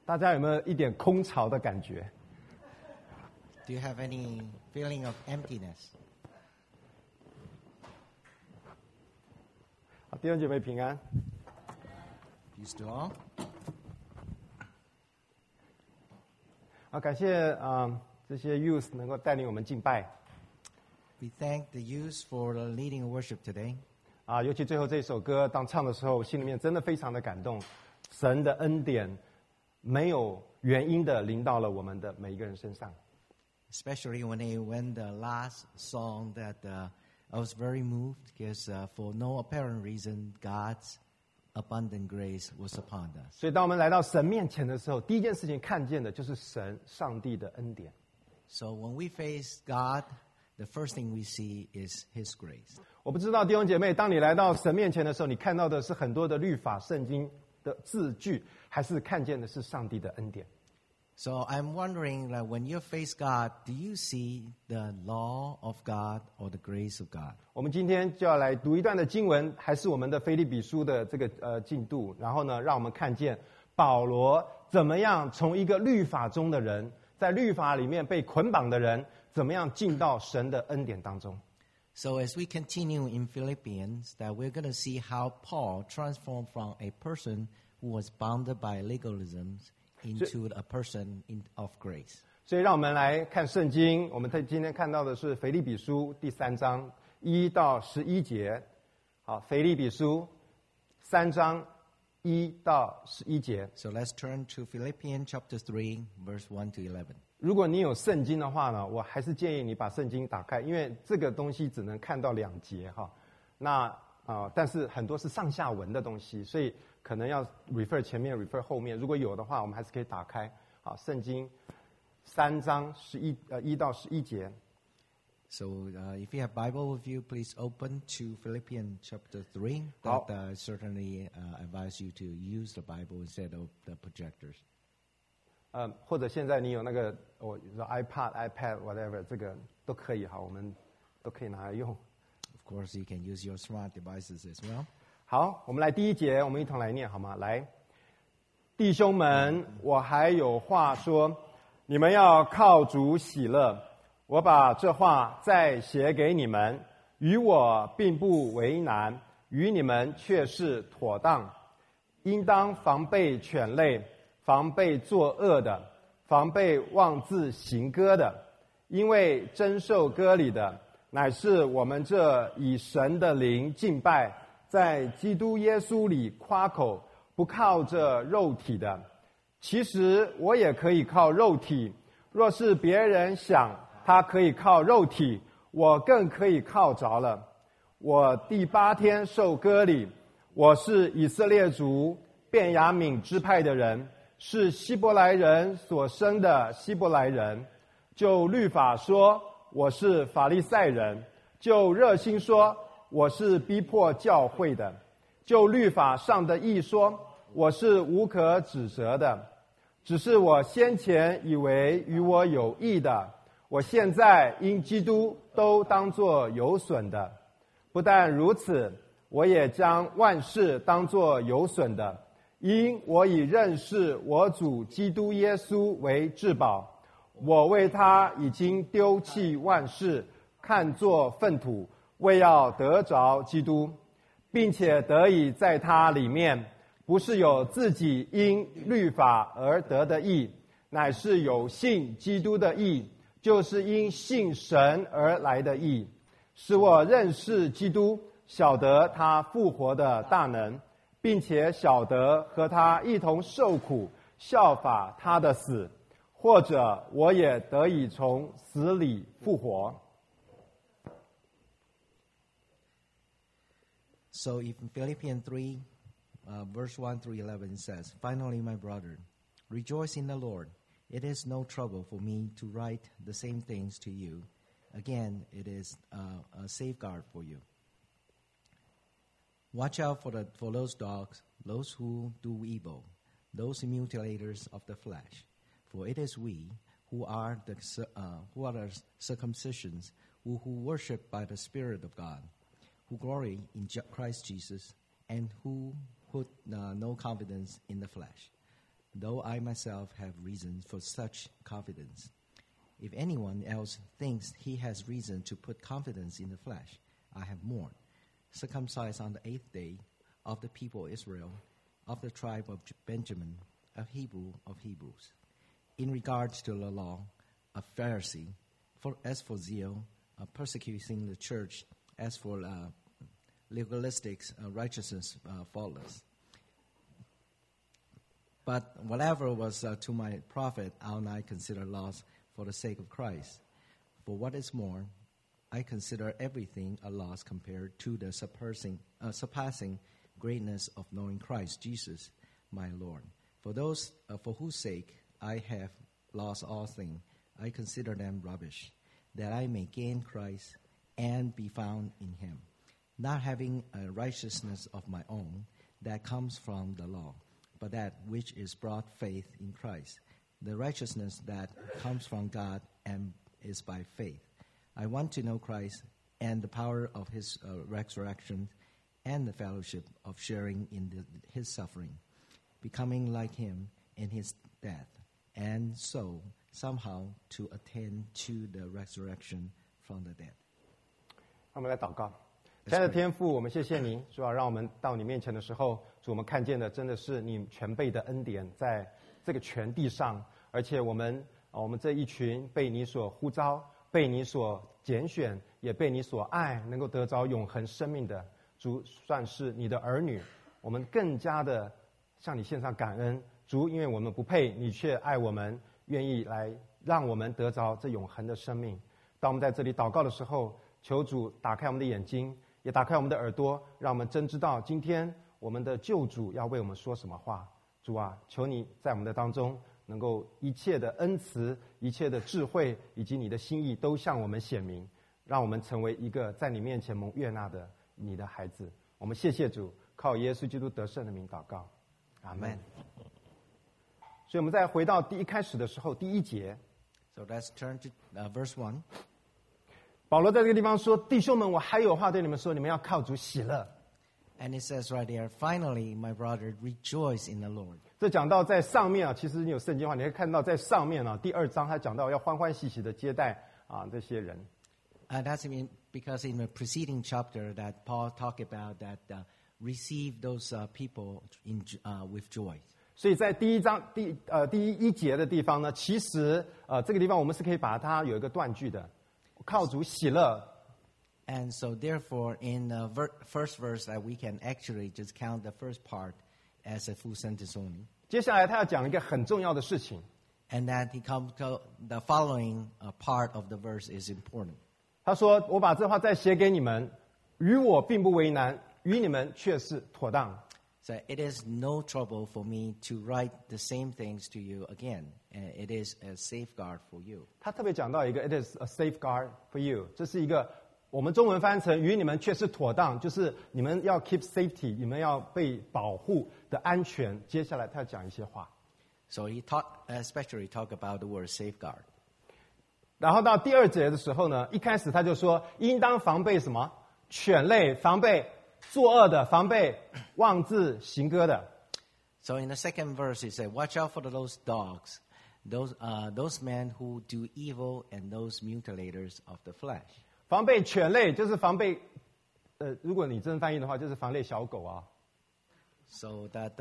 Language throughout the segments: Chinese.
大家有没有一点空巢的感觉？ Do you have any feeling of emptiness? 好，弟兄姐妹平安。 Peace to all. 好，感谢这些 youth 能够带领我们敬拜 We thank the youth for leading worship today. 尤其最后这首歌当唱的时候，心里面真的非常的感动。神的恩典没有原因的临到了我们的每一个人身上。 Especially when the last song that I was very moved because for no apparent reason, God's abundant grace was upon us. 所以当我们来到神面前的时候，第一件事情看见的就是上帝的恩典。 So when we face God, the first thing we see is His grace. 我不知道弟兄姐妹，当你来到神面前的时候，你看到的是很多的律法圣经的字句，还是看见的是上帝的恩典？ So I'm wondering, like, when you face God, do you see the law of God or the grace of God? 我们今天就要来读一段的经文，还是我们的腓立比书的这个进度，然后呢，让我们看见保罗怎么样从一个律法中的人，在律法里面被捆绑的人，怎么样进到神的恩典当中。 So as we continue in Philippians, that we're going to see how Paul transformed from a person who was bounded by legalisms into a person of grace. 所以让我们来看圣经，我们今天看到的是腓立比书第3章1到11节。好，腓立比书3章1到11节。 So let's turn to Philippians chapter 3, verse 1 to 11. 如果你有圣经的话呢，我还是建议你把圣经打开，因为这个东西只能看到2节哈。那但是很多是上下文的东西，所以可能要 refer 前面 refer 后面。如果有的话，我们还是可以打开。好，圣经3章1到11节。 So if you have Bible with you, please open to Philippians chapter 3. That I certainly advise you to use the Bible instead of the projectors. 或者现在你有那个iPad whatever 这个都可以哈，我们都可以拿来用。 Of course, you can use your smart devices as well. 好，我们来第1节，我们一同来念好吗？来，弟兄们，我还有话说，你们要靠主喜乐。我把这话再写给你们，与我并不为难，与你们却是妥当。应当防备犬类，防备作恶的，防备妄自行割的，因为真受割礼的，乃是我们这以神的灵敬拜，在基督耶稣里夸口，不靠着肉体的。其实我也可以靠肉体，若是别人想他可以靠肉体，我更可以靠着了。我第8天受割礼，我是以色列族便雅悯支派的人，是希伯来人所生的希伯来人。就律法说，我是法利赛人；就热心说，我是逼迫教会的；就律法上的义说，我是无可指责的。只是我先前以为与我有益的，我现在因基督都当作有损的。不但如此，我也将万事当作有损的，因我已认识我主基督耶稣为至宝。我为他已经丢弃万事，看作粪土，为要得着基督，并且得以在他里面，不是有自己因律法而得的义，乃是有信基督的义，就是因信神而来的义，使我认识基督，晓得他复活的大能，并且晓得和他一同受苦，效法他的死，或者我也得以从死里复活。 So if Philippians 3, verse 1 through 11 says, Finally, my brother, rejoice in the Lord. It is no trouble for me to write the same things to you. Again, it is a safeguard for you. Watch out for those dogs, those who do evil, those mutilators of the flesh. For it is we who are the circumcisions, who worship by the Spirit of God, who glory in Christ Jesus, and who put no confidence in the flesh. though I myself have reason for such confidence. If anyone else thinks he has reason to put confidence in the flesh, I have more. Circumcised on the 8th day, of the people of Israel, of the tribe of Benjamin, a Hebrew of Hebrews. In regards to the law, a Pharisee, as for zeal, persecuting the church, as for legalistic righteousness, faultless. But whatever was to my profit, I'll not consider loss for the sake of Christ. For what is more, I consider everything a loss compared to the surpassing greatness of knowing Christ Jesus, my Lord. For whose sake I have lost all things, I consider them rubbish, that I may gain Christ and be found in him, not having a righteousness of my own that comes from the law, but that which is brought faith in Christ, the righteousness that comes from God and is by faith. I want to know Christ and the power of his resurrection and the fellowship of sharing in his suffering, becoming like him in his death, and so somehow to attain to the resurrection from the dead. 我们来祷告。亲爱的天父，我们谢谢你，主要让我们到你面前的时候，主我们看见的真的是你全备的恩典，在这个全地上，而且我们这一群被你所呼召、被你所拣选，也被你所爱，能够得着永恒生命的主，算是你的儿女，我们更加的向你献上感恩，主，因为我们不配，你却爱我们，愿意来让我们得着这永恒的生命。当我们在这里祷告的时候，求主打开我们的眼睛，也打开我们的耳朵，让我们真知道今天我们的救主要为我们说什么话。主啊，求你在我们的当中，能够一切的恩慈、一切的智慧，以及你的心意，都向我们显明，让我们成为一个在你面前蒙悦纳的你的孩子。我们谢谢主，靠耶稣基督得胜的名祷告，阿们。所以我们再回到第一开始的时候，第一节。 So let's turn to verse 1. 保罗在这个地方说：“弟兄们，我还有话对你们说，你们要靠主喜乐。” And it says right there, finally, my brother, rejoice in the Lord. 这讲到在上面啊，其实你有圣经的话，你会看到在上面啊，第2章他讲到要欢欢喜喜的接待啊这些人。 That's because in the preceding chapter that Paul talked about that receive those people with joy. 所以在第一节的地方呢，其实这个地方我们是可以把它有一个断句的。靠主喜乐。 And so therefore, in the first verse, that we can actually just count the first part as a full sentence only. 接下来他要讲一个很重要的事情。 And that the following part of the verse is important. 他说：“我把这话再写给你们，与我并不为难，与你们却是妥当。” So it is no trouble for me to write the same things to you again. And it is a safeguard for you. 他特别讲到一个 ，it is a safeguard for you， 这是一个我们中文翻成与你们却是妥当，就是你们要 keep safety， 你们要被保护的安全。接下来他要讲一些话。 So he especially talk about the word safeguard. 然后到第2节的时候呢，一开始他就说，应当防备什么？犬类，防备作恶的，防备妄自行歌的。 So in the second verse, he said, "Watch out for those dogs, those men who do evil, and those mutilators of the flesh." 防备犬类就是防备，如果你真翻译的话，就是防备小狗啊。 So that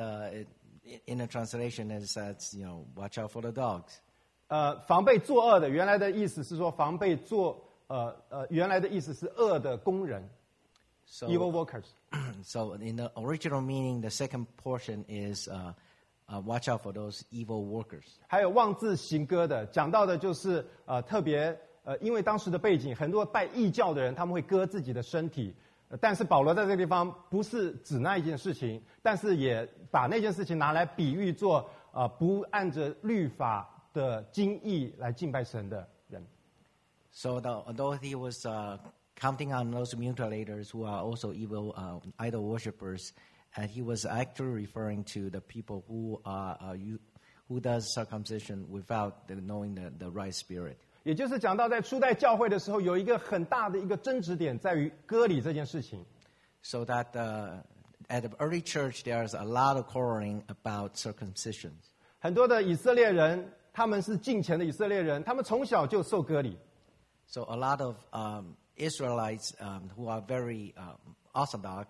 in the translation it says, watch out for the dogs. 防备作恶的，原来的意思是说防备原来的意思是恶的工人。 So, evil workers. So in the original meaning, the second portion is watch out for those evil workers. 还有妄自行歌的，讲到的就是特别因为当时的背景，很多拜异教的人他们会割自己的身体，但是保罗在这个地方不是指那一件事情，但是也把那件事情拿来比喻做不按着律法的经义来敬拜神的人。 So although he was counting on those mutilators who are also evil idol worshippers, and he was actually referring to the people who does circumcision without knowing the right spirit. 也就是讲到在初代教会的时候，有一个很大的一个争执点在于割礼这件事情。 So that at the early church there's a lot of quarreling about circumcision. 很多的以色列人，他们是敬虔的以色列人，他们从小就受割礼。 So a lot of Israelites who are very orthodox,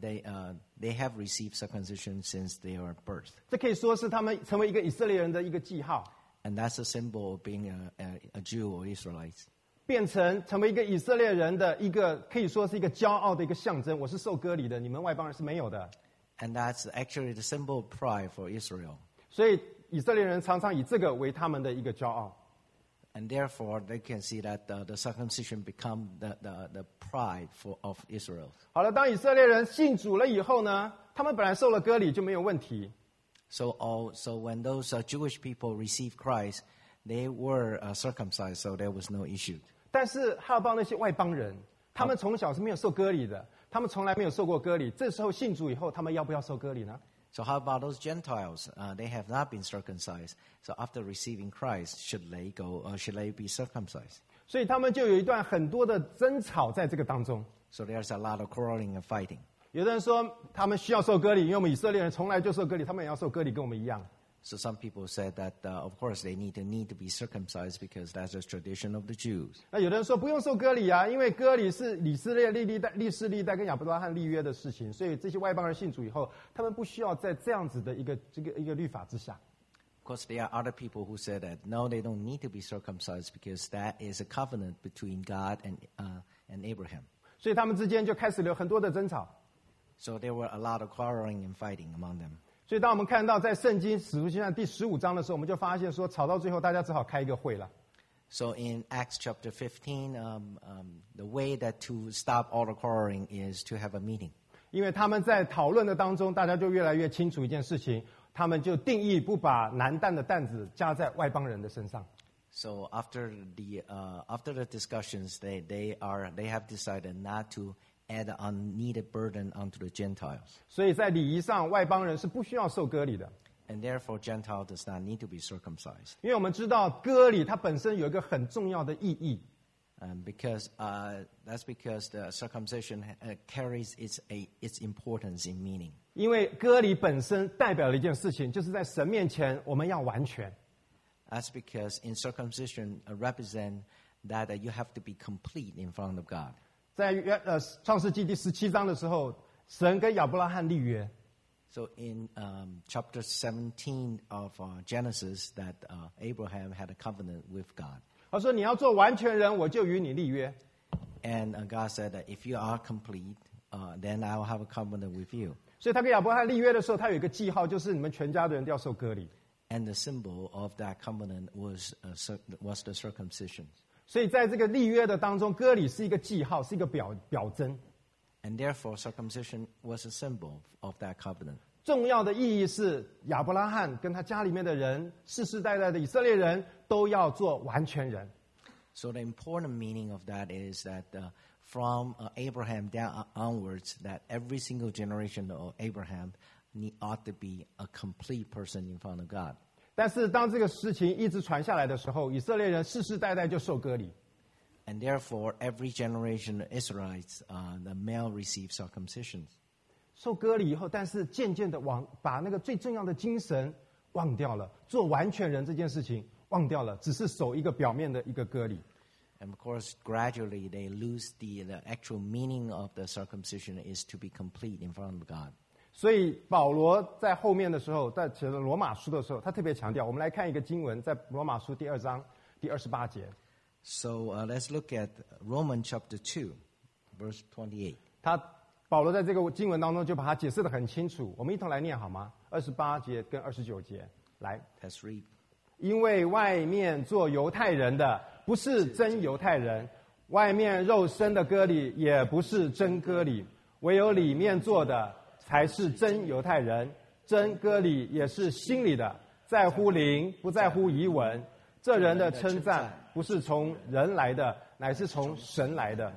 they have received circumcision since they were birth. 这可以说是他们成为一个以色列人的一个记号， And that's a symbol of being a Jew or Israelites. 变成为一个以色列人的一个可以说是一个骄傲的一个象征。我是受割礼的，你们外邦人是没有的。 And that's actually the symbol of pride for Israel. 所以以色列人常常以这个为他们的一个骄傲。 And therefore, they can see that the circumcision become the pride of Israel. 好了，当以色列人信主了以后呢，他们本来受了割礼就没有问题。 So when those Jewish people received Christ, they were circumcised, so there was no issue. 但是还有帮那些外邦人，他们从小是没有受割礼的，他们从来没有受过割礼。这时候信主以后，他们要不要受割礼呢？ So how about those Gentiles? They have not been circumcised. So after receiving Christ, should they go or should they be circumcised? 所以他们就有一段很多的争吵在这个当中。 So there's a lot of quarreling and fighting. 有的人说他们需要受割礼，因为我们以色列人从来就受割礼，他们也要受割礼，跟我们一样。 So some people said that, of course, they need to be circumcised because that's the tradition of the Jews. 那有的人说不用受割礼啊，因为割礼是以色列历世历代跟亚伯拉罕立约的事情，所以这些外邦人信主以后，他们不需要在这样子的一个律法之下。 Of course, there are other people who said that no, they don't need to be circumcised because that is a covenant between God and Abraham. 所以他们之间就开始有很多的争吵。 So there were a lot of quarreling and fighting among them. 所以当我们看到在圣经使徒行传第15章的时候，我们就发现说，吵到最后，大家只好开一个会了。 So in Acts chapter 15, the way that to stop all the quarreling is to have a meeting. 因为他们在讨论的当中，大家就越来越清楚一件事情，他们就定义不把男担的担子加在外邦人的身上。 So after the discussions, they have decided not to add unneeded burden onto the Gentiles. 所以在礼仪上，外邦人是不需要受割礼的。 And therefore, Gentile does not need to be circumcised. 因为我们知道割礼它本身有一个很重要的意义， That's because the circumcision carries its importance in meaning. 因为割礼本身代表了一件事情，就是在神面前我们要完全。 That's because in circumcision represent that you have to be complete in front of God. 在创世纪第17章的时候，神跟亚伯拉罕立约。 So in chapter 17 of Genesis, that Abraham had a covenant with God. 他说：“你要做完全人，我就与你立约。” And God said that if you are complete, then I will have a covenant with you. 所以他跟亚伯拉罕立约的时候，他有一个记号，就是你们全家的人都要受割礼。 And the symbol of that covenant was the circumcision. 所以在这个立约的当中，割礼是一个记号，是一个表征。 And therefore, circumcision was a symbol of that covenant. 重要的意义是，亚伯拉罕跟他家里面的人，世世代代的以色列人都要做完全人。 So the important meaning of that is that from Abraham down onwards, that every single generation of Abraham ought to be a complete person in front of God. 但是当这个事情一直传下来的时候，以色列人世世代代就受割礼。 And therefore, every generation of Israelites, the male receives circumcision. 受割礼以后，但是渐渐的把那个最重要的精神忘掉了，做完全人这件事情忘掉了，只是守一个表面的一个割礼。 And of course, gradually they lose the actual meaning of the circumcision is to be complete in front of God. 所以保罗在后面的时候，在写罗马书的时候，他特别强调。我们来看一个经文，在罗马书第2章第28节。 So let's look at Romans chapter 2, verse 28. 保罗在这个经文当中就把它解释得很清楚，我们一同来念好吗？28节跟29节，来。 Let's read. 因为外面做犹太人的不是真犹太人，外面肉身的割礼也不是真割礼，唯有里面做的才是真犹太人。真割礼也是心里的，在乎灵，不在乎仪文。这人的称赞不是从人来的，乃是从神来的。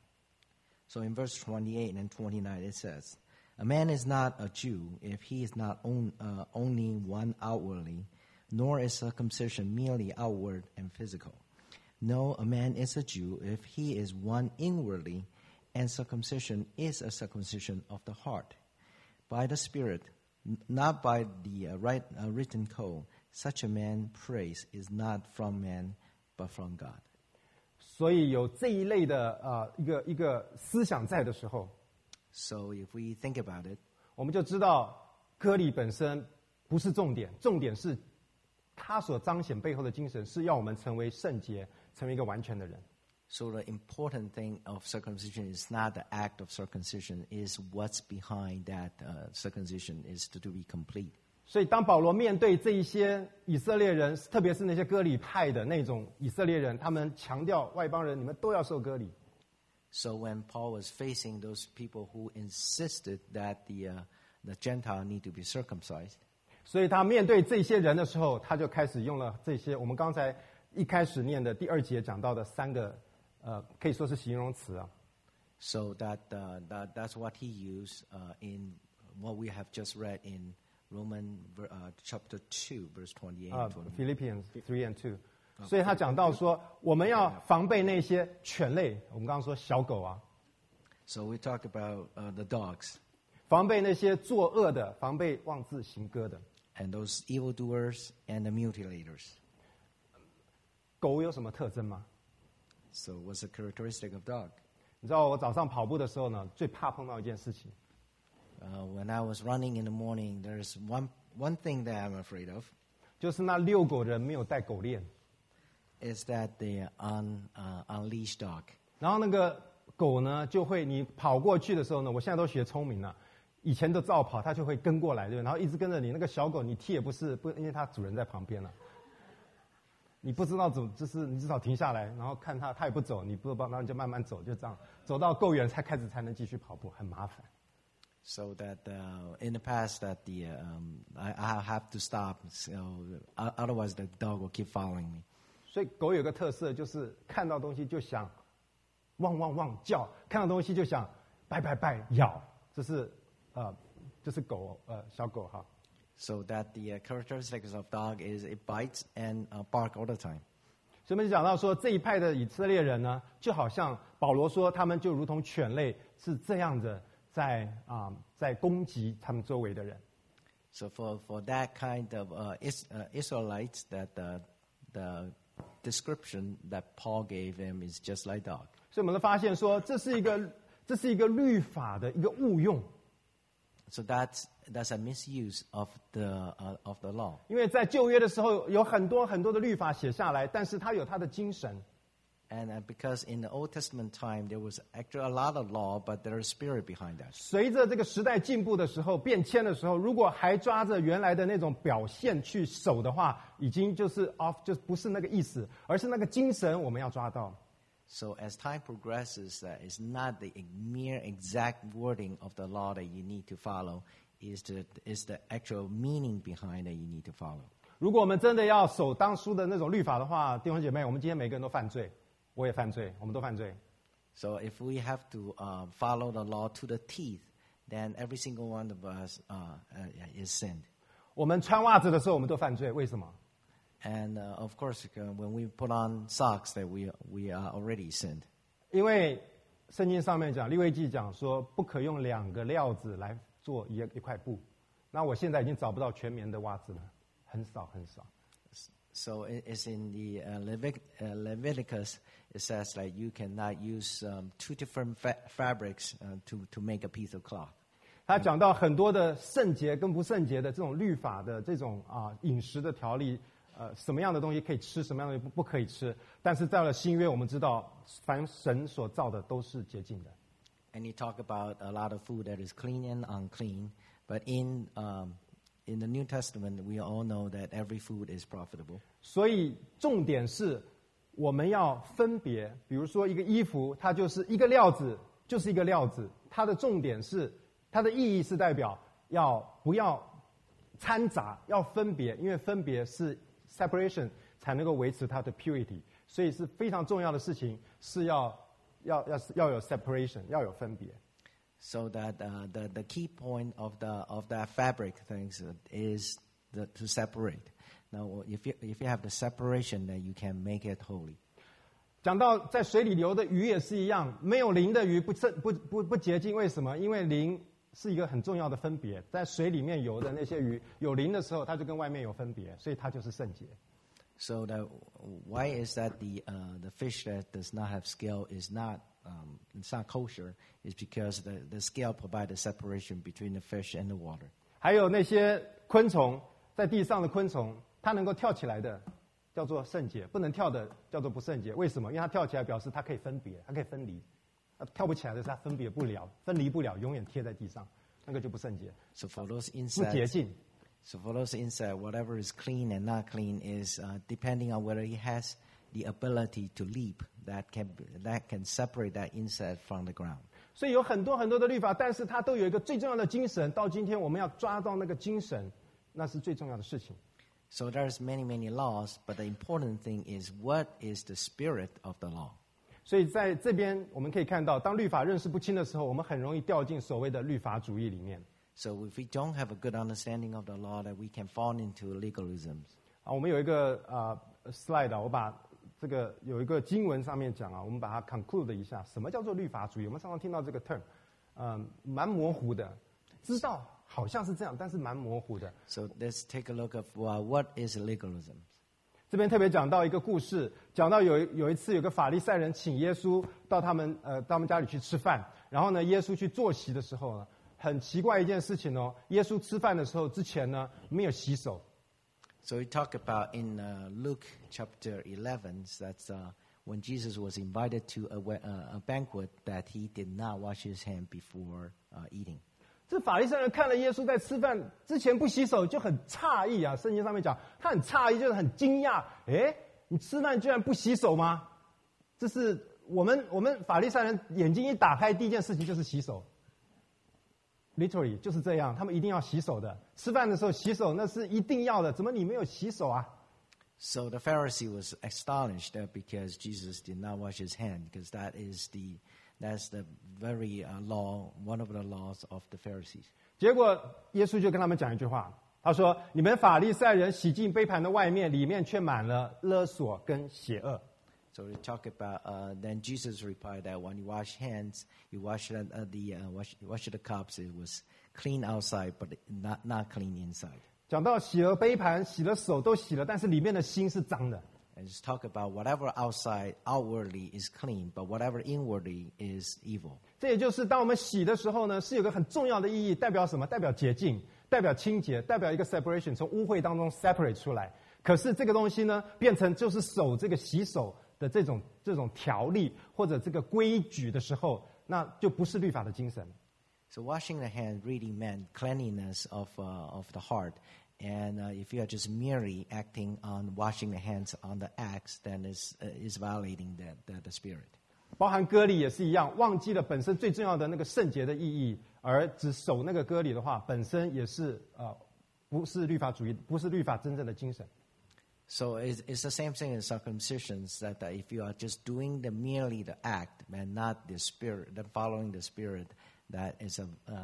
So in verse 28 and 29 it says, A man is not a Jew if he is not only one outwardly, nor is circumcision merely outward and physical. No, a man is a Jew if he is one inwardly, and circumcision is a circumcision of the heart, by the Spirit, not by the written code. Such a man praise is not from man, but from God. 所以有这一类的一个思想在的时候， So if we think about it, 我们就知道割礼本身不是重点，重点是它所彰显背后的精神是要我们成为圣洁，成为一个完全的人。 so the important thing of circumcision is not the act of circumcision, is what's behind that circumcision is to be complete. 所以当保罗面对这一些以色列人，特别是那些割礼派的那种以色列人，他们强调外邦人你们都要受割礼。 So when Paul was facing those people who insisted that the Gentile need to be circumcised, 所以他面对这些人的时候，他就开始用了这些我们刚才一开始念的第2节讲到的3个可以说是形容词啊。 so that's what he used in what we have just read in Romans chapter 2, verse 28 and 29. Philippians 3 and 2，所以他讲到说，我们要防备那些犬类，我们刚刚说小狗啊， So we talked about the dogs 防备那些作恶的，防备妄自行割的。 and those evildoers and the mutilators. 狗有什么特征吗？ So what's the characteristic of dog? 你知道我早上跑步的时候呢，最怕碰到一件事情， When I was running in the morning, there's one thing that I'm afraid of, 就是那遛狗人没有带狗链， is that the unleashed dog. 然后那个狗呢就会你跑过去的时候呢，我现在都学聪明了。以前都照跑，它就会跟过来，对不对？然后一直跟着你。那个小狗你踢也不是，因为它主人在旁边了。你不知道就是你至少停下来，然后看它，它也不走，你不知道，然后你就慢慢走，就这样走到够远才能继续跑步，很麻烦。 So that in the past that I have to stop, so otherwise the dog will keep following me. 所以狗有个特色，就是看到东西就想汪汪汪叫，看到东西就想拜拜拜咬，这是狗小狗哈。 So that the characteristics of dog is it bites and bark all the time. 所以我们就讲到说，这一派的以色列人呢，就好像保罗说，他们就如同犬类，是这样的在攻击他们周围的人。 So for that kind of Israelites, that the description that Paul gave them is just like dog. 所以我们都发现说，这是一个律法的一个误用。 So that's a misuse of the law. 因为在旧约的时候，有很多很多的律法写下来，但是它有它的精神。 And because in the Old Testament time there was actually a lot of law, but there is spirit behind that. 随着这个时代进步的时候，变迁的时候，如果还抓着原来的那种表现去守的话，已经就是就不是那个意思，而是那个精神我们要抓到。 So as time progresses, it's not the mere exact wording of the law that you need to follow, is the actual meaning behind that you need to follow. 如果我们真的要守当初的那种律法的话，弟兄姐妹，我们今天每个人都犯罪，我也犯罪，我们都犯罪。 So if we have to follow the law to the teeth, then every single one of us is sinned. 我们穿袜子的时候，我们都犯罪，为什么？ And of course, when we put on socks, that we are already sinned. 因为圣经上面讲，利未记讲说，不可用2个料子来做一块布。那我现在已经找不到全棉的袜子了，很少很少。 So it's in the Leviticus. It says like you cannot use 2 different fabrics to make a piece of cloth. 他讲到很多的圣洁跟不圣洁的这种律法的这种饮食的条例，什么样的东西可以吃，什么样的东西不可以吃。但是在了新约，我们知道，凡神所造的都是洁净的。 And you talk about a lot of food that is clean and unclean, but in the New Testament, we all know that every food is profitable. 所以重点是，我们要分别。比如说一个衣服，它就是一个料子，就是一个料子。它的重点是，它的意义是代表不要掺杂，要分别，因为分别是 separation 才能够维持它的 purity。所以是非常重要的事情，是要有 separation， 要有分别。 So that the key point of that fabric things is to separate. Now, if you have the separation, then you can make it holy. 讲到在水里流的鱼也是一样，没有灵的鱼不洁净，为什么？因为灵是一个很重要的分别，在水里面游的那些鱼有鳞的时候，它就跟外面有分别，所以它就是圣洁。 So why is that the fish that does not have scale is not it's not kosher? Is because the scale provides a separation between the fish and the water. 还有那些昆虫，在地上的昆虫，它能够跳起来的叫做圣洁，不能跳的叫做不圣洁。为什么？因为它跳起来表示它可以分别，它可以分离。跳不起来的是它分离不了，永远贴在地上，那个就不圣洁。 So for those 不洁 insects, 净。 so for those insects, whatever is clean and not clean is depending on whether he has the ability to leap that can separate that insect from the ground. 所以有很多很多的律法，但是它都有一个最重要的精神。到今天我们要抓到那个精神，那是最重要的事情。 So there's many laws, but the important thing is what is the spirit of the law. 所以在这边我们可以看到，当律法认识不清的时候，我们很容易掉进所谓的律法主义里面。 So if we don't have a good understanding of the law, that we can fall into legalisms. 我们有一个slide 我把这个有一个经文上面讲我们把它 conclude 一下，什么叫做律法主义？我们常常听到这个 term，蛮模糊的，知道好像是这样，但是蛮模糊的。 So let's take a look at what is legalism. 这边特别讲到一个故事，讲到有一次有个法利赛人请耶稣到他们家里去吃饭，然后呢，耶稣去坐席的时候呢，很奇怪一件事情耶稣吃饭的时候之前呢没有洗手。 So we talk about in Luke chapter 11, that's when Jesus was invited to a banquet that he did not wash his hand before eating. 这法利赛人看了耶稣在吃饭之前不洗手，就很诧异啊。圣经上面讲，他很诧异，就是很惊讶。你吃饭居然不洗手吗？这是我们法利赛人眼睛一打开，第一件事情就是洗手。Literally 就是这样，他们一定要洗手的。吃饭的时候洗手那是一定要的，怎么你没有洗手啊？ So the Pharisee was astonished because Jesus did not wash his hand, because that's the very law, one of the laws of the Pharisees. 结果耶稣就跟他们讲一句话，他说：“你们法利赛人洗净杯盘的外面，里面却满了勒索跟邪恶。” So we talk about then Jesus replied that when you wash hands, you wash the cups. It was clean outside, but not clean inside. 讲到洗了杯盘，洗了手都洗了，但是里面的心是脏的。 And just talk about whatever outwardly is clean, but whatever inwardly is evil. 这也就是当我们洗的时候呢，是有个很重要的意义，代表什么？代表洁净，代表清洁，代表一个 separation， 从污秽当中 separate 出来。可是这个东西呢，变成就是守这个洗手的这种条例或者这个规矩的时候，那就不是律法的精神。 So washing the hand really meant cleanliness of the heart. And if you are just merely acting on washing the hands on the acts, then is violating the spirit. 包含割礼也是一样，忘记了本身最重要的那个圣洁的意义，而只守那个割礼的话，本身也是不是律法主义，不是律法真正的精神。 So it's the same thing in circumcisions, that if you are just doing merely the act and not the spirit, then following the spirit, that is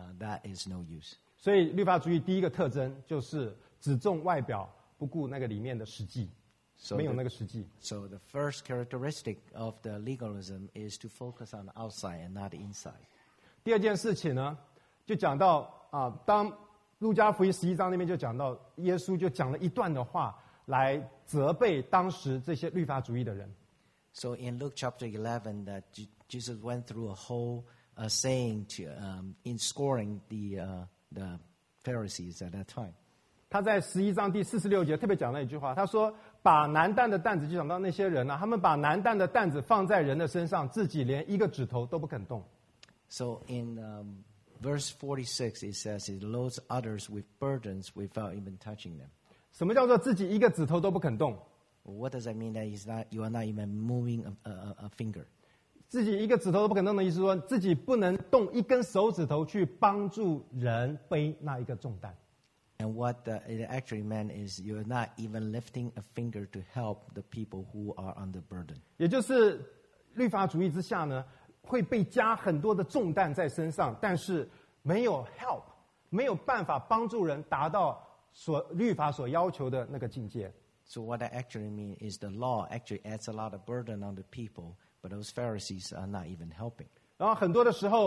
no use. 所以律法主义第一个特征就是只重外表，不顾那个里面的实际，没有那个实际。 So the first characteristic of the legalism is to focus on the outside and not the inside. 第二件事情呢，就讲到当路加福音11章那边就讲到，耶稣就讲了一段的话来责备当时这些律法主义的人。 So in Luke chapter 11, that Jesus went through a whole saying in scoring the Pharisees at that time. 他在11章第46节特别讲了一句话，他说：“把难担的担子，就讲到那些人他们把难担的担子放在人的身上，自己连一个指头都不肯动。” So in verse 46, it says, "It loads others with burdens without even touching them." 什么叫做自己一个指头都不肯动？ What does that mean? That you are not even moving a finger. 自己一个指头都不肯动的意思说，自己不能动一根手指头去帮助人背那一个重担。 And what it actually meant is you're not even lifting a finger to help the people who are under burden. 也就是律法主义之下呢，会被加很多的重担在身上，但是没有 help， 没有办法帮助人达到律法所要求的那个境界。 So what that actually means is the law actually adds a lot of burden on the people, but those Pharisees are not even helping. 然后很多的时候，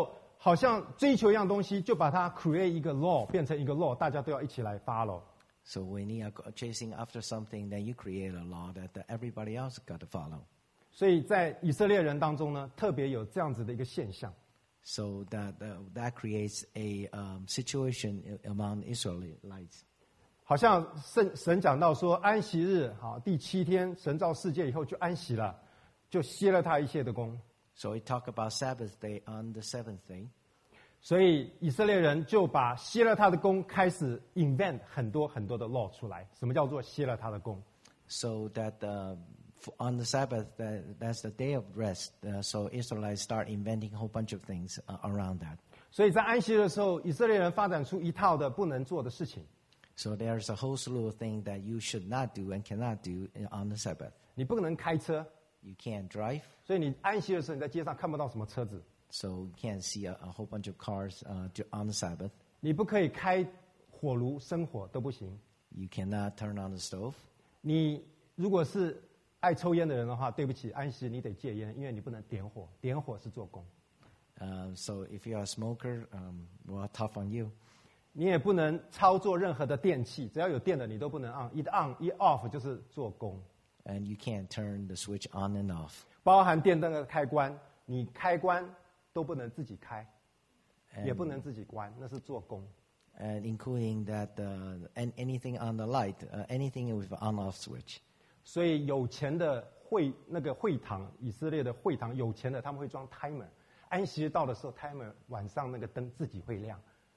好像追求一样东西，就把它 create 一个 law， 变成一个 law， 大家都要一起来 follow。 So when you are chasing after something, then you create a law that everybody else got to follow. 所以在以色列人当中呢，特别有这样子的一个现象。 So that creates a situation among Israelites. 好像神讲到说，安息日好，第7天，神造世界以后就安息了，就歇了他一切的工。 So we talk about Sabbath day on the seventh day. 所以以色列人就把歇了他的工开始 invent 很多很多的 law 出来。什么叫做歇了他的工？ So that on the Sabbath, that's the day of rest. So Israelites start inventing a whole bunch of things around that. 所以在安息日的时候，以色列人发展出一套的不能做的事情。 So there's a whole slew of things that you should not do and cannot do on the Sabbath. 你不能开车， You can't drive, 所以你安息的时候，你在街上看不到什么车子。 so you can't see a whole bunch of cars on the Sabbath. 你不可以开火炉生火都不行。 You cannot turn on the stove. 你如果是爱抽烟的人的话，对不起，安息你得戒烟，因为你不能点火，点火是做工。 So if you're a smoker, well, tough on you. 你也不能操作任何的电器，只要有电的你都不能 on， 一 on 一 off 就是做工。 And you can't turn the switch on and off. 包含电灯的开关，你开关都不能自己开，也不能自己关，那是做工。 And including that and anything on the light, anything with on-off switch. 所以有钱的那个会堂，以色列的会堂，有钱的他们会装 timer， 安息日到的时候 timer 晚上那个灯自己会亮。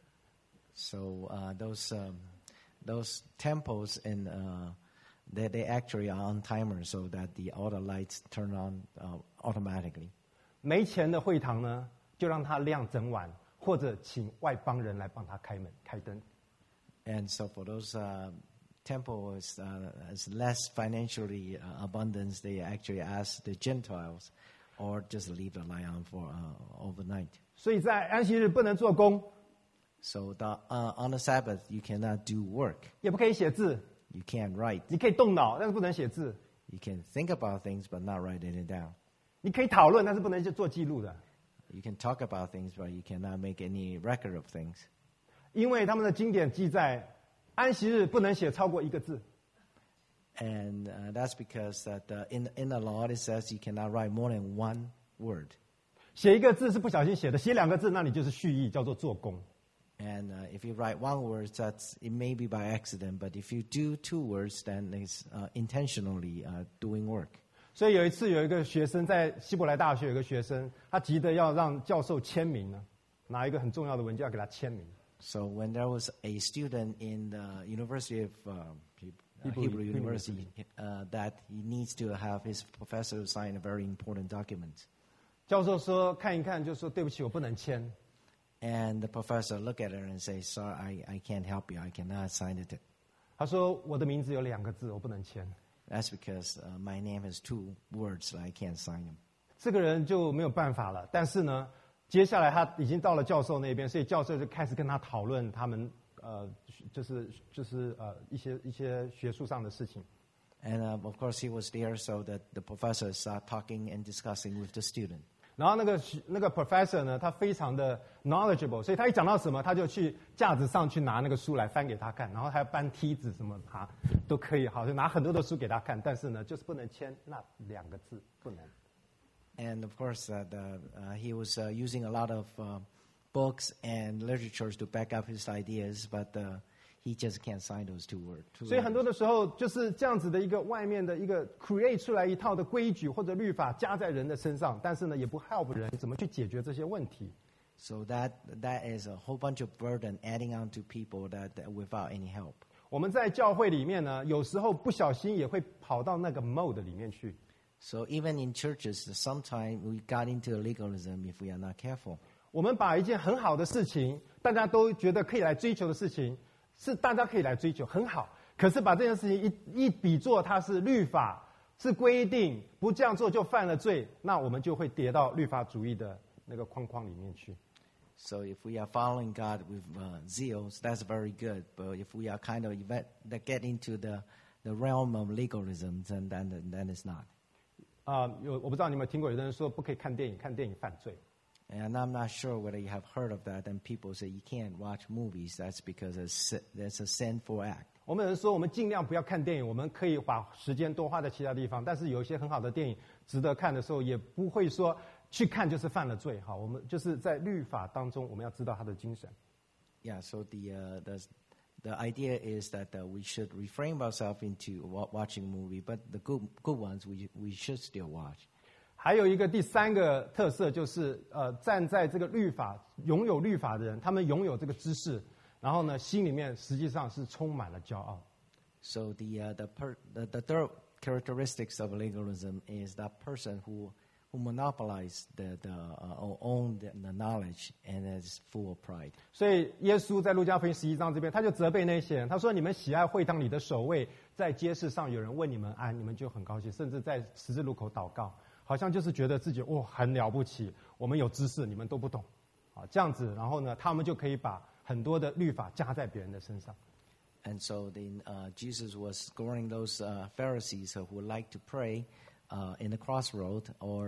So those temples and they actually are on timers so that all the lights turn on automatically. 没钱的会堂呢，就让它亮整晚，或者请外邦人来帮他开门开灯。 And so for those temples is less financially abundance, they actually ask the Gentiles or just leave the light on for overnight. 所以在安息日不能做工， So on the Sabbath, you cannot do work. 也不可以写字， You can't write. 你可以动脑，但是不能写字。 You can think about things, but not writing it down. 你可以讨论，但是不能去做记录的， You can talk about things, but you cannot make any record of things. 因为他们的经典记载，安息日不能写超过1个字。 And that's because that in the law it says you cannot write more than one word. 写1个字是不小心写的，写2个字那你就是蓄意，叫做做工。 And if you write one word, it may be by accident. But if you do 2 words, then it's intentionally doing work. 所以有一次有一个学生在希伯来大学，有一个学生他急得要让教授签名呢，拿一个很重要的文件要给他签名。 So when there was a student in the University of Hebrew University that he needs to have his professor sign a very important document. 教授说看一看，就说对不起，我不能签。 And the professor look at her and say, "Sir, I can't help you. I cannot sign it." 他说我的名字有2个字，我不能签。 That's because my name has 2 words, so I can't sign them. 这个人就没有办法了。但是呢，接下来他已经到了教授那边，所以教授就开始跟他讨论他们就是一些学术上的事情。 And of course, he was there so that the professor start talking and discussing with the student. 然后那个 professor 呢，他非常的 knowledgeable， 所以他一讲到什么，他就去架子上去拿那个书来翻给他看，然后还要搬梯子什么爬都可以，好像拿很多的书给他看，但是呢，就是不能签那2个字，不能。 And of course, he was using a lot of books and literatures to back up his ideas, but he just can't sign those 2 words. 所以很多的时候就是这样子的一个外面的一个 create 出来一套的规矩或者律法加在人的身上，但是呢也不 help 人怎么去解决这些问题。 So that is a whole bunch of burden adding on to people that without any help. 我们在教会里面呢，有时候不小心也会跑到那个 mode 里面去。 So even in churches, sometimes we got into legalism if we are not careful. 我们把一件很好的事情，大家都觉得可以来追求的事情，是大家可以来追求，很好。可是把这件事情一比作它是律法，是规定，不这样做就犯了罪，那我们就会跌到律法主义的那个框框里面去。 So if we are following God with zeal, that's very good. But if we are kind of get into the realm of legalism, then it's not. 我不知道你有没有听过有的人说不可以看电影，看电影犯罪。 And I'm not sure whether you have heard of that. And people say you can't watch movies. That's because that's a sinful act. 我们有人说，我们尽量不要看电影，我们可以把时间多花在其他地方。但是有一些很好的电影值得看的时候，也不会说去看就是犯了罪。好，我们就是在律法当中，我们要知道它的精神。 Yeah. So the idea is that we should refrain ourselves into watching movie, but the good ones we should still watch. 还有一个第三个特色就是，站在这个律法拥有律法的人，他们拥有这个知识。然后呢，心里面实际上是充满了骄傲。 So the third characteristics of legalism is that person who monopolize own the knowledge and is full of pride. 所以耶稣在路加福音11章这边，他就责备那些人，他说：“你们喜爱会堂里的守卫，在街市上有人问你们安，你们就很高兴，甚至在十字路口祷告，好像就是觉得自己很了不起，我们有知识，你们都不懂，啊这样子，然后呢，他们就可以把很多的律法加在别人的身上。” And so then Jesus was scoring those Pharisees who like to pray in the crossroad or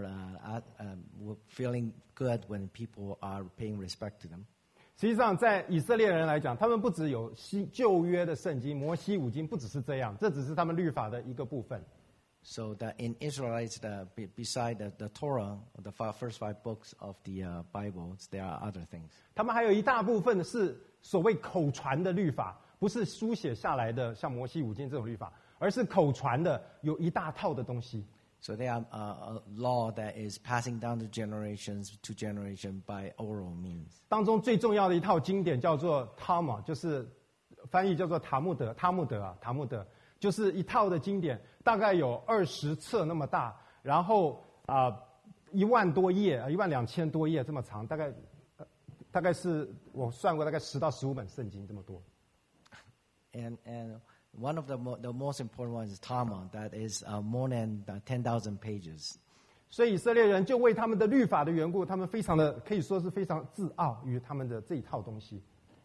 feeling good when people are paying respect to them. 实际上，在以色列人来讲，他们不只有旧约的圣经、摩西五经，不只是这样，这只是他们律法的一个部分。 So that in Israelites, beside the Torah, the first 5 books of the Bible, there are other things. 他们还有一大部分是所谓口传的律法，不是书写下来的，像摩西五经这种律法，而是口传的，有一大套的东西。 So they are a law that is passing down to generation by oral means. 当中最重要的一套经典叫做 Talmud， 就是翻译叫做塔木德，就是一套的经典，大概有20册那么大，然后1万多页，12000多页这么长，大概是我算过，大概10到15本圣经这么多。 And one of the most important ones is Talmud, that is more than 10,000 pages. 所以以色列人就为他们的律法的缘故，他们非常的可以说是非常自傲于他们的这一套东西。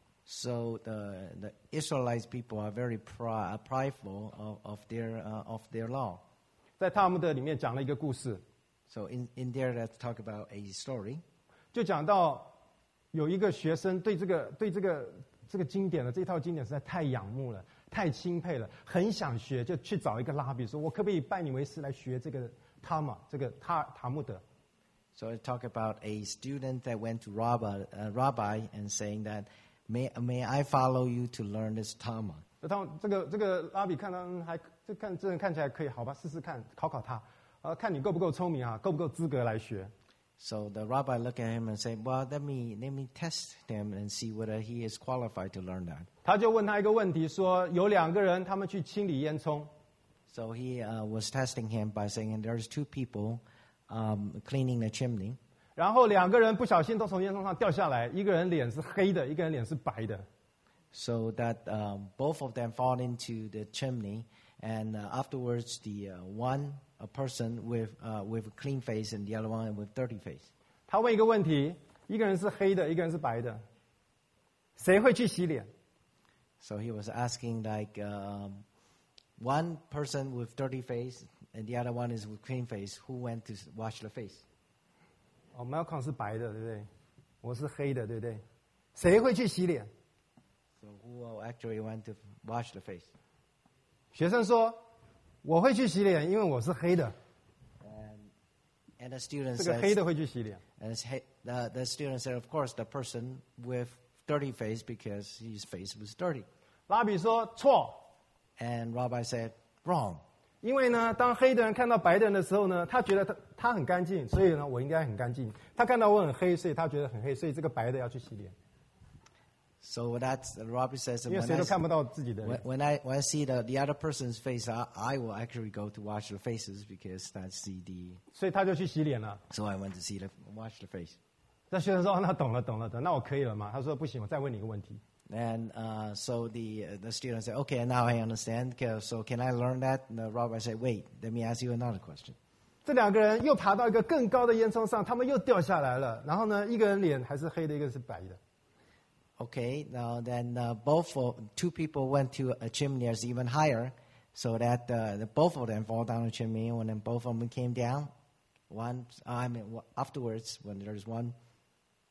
So the Israelites people are very prideful of their law. 在塔木德里面讲了一个故事。 So in there, let's talk about a story. 就讲到有一个学生对这个经典的这套经典实在太仰慕了，太钦佩了，很想学，就去找一个拉比说：“我可不可以拜你为师来学这个这个塔木德？” So I talk about a student that went to rabbi and saying that may I follow you to learn this Talmud. 这个拉比看到这人看起来可以，好吧，试试看，考他，看你够不够聪明啊，够不够资格来学。 So the rabbi looked at him and said, "Well, let me test him and see whether he is qualified to learn that." 他就问他一个问题，说有2个人他们去清理烟囱。 So he was testing him by saying, "There's 2 people cleaning the chimney." 然后2个人不小心都从烟囱上掉下来，一个人脸是黑的，一个人脸是白的。 So that both of them fall into the chimney, and afterwards a person with a clean face and the other one with dirty face. 他问一个问题，一个人是黑的，一个人是白的，谁会去洗脸？ So he was asking like one person with dirty face and the other one is with clean face. Who went to wash the face? Malcolm 是白的，对不对？我是黑的，对不对？谁会去洗脸？ So who actually went to wash the face? 学生说：“我会去洗脸，因为我是黑的。” And the student 这个黑的会去洗脸。 And the student said, "Of course, the person with dirty face because his face was dirty." 拉比说：“错。” And Rabbi said, "Wrong." 因为呢，当黑的人看到白的人的时候呢，他觉得他很干净，所以呢，我应该很干净。他看到我很黑，所以他觉得很黑，所以这个白的要去洗脸。 So that's Rabbi says. 因为谁都看不到自己的脸。 When I see the other person's face, I will actually go to wash the faces because that's the. 所以他就去洗脸了。 So I went to wash the face. 那学生说：“那懂了，那我可以了吗？”他说：“不行，我再问你一个问题。” And so the student said, "Okay, now I understand. So can I learn that?" And the rabbi said, "Wait, let me ask you another question." 这2个人又爬到一个更高的烟囱上，他们又掉下来了。然后呢，一个人脸还是黑的，一个是白的。 Okay, now then 2 people went to a chimney that's even higher, so that both of them fall down the chimney. When then both of them came down, afterwards when there's one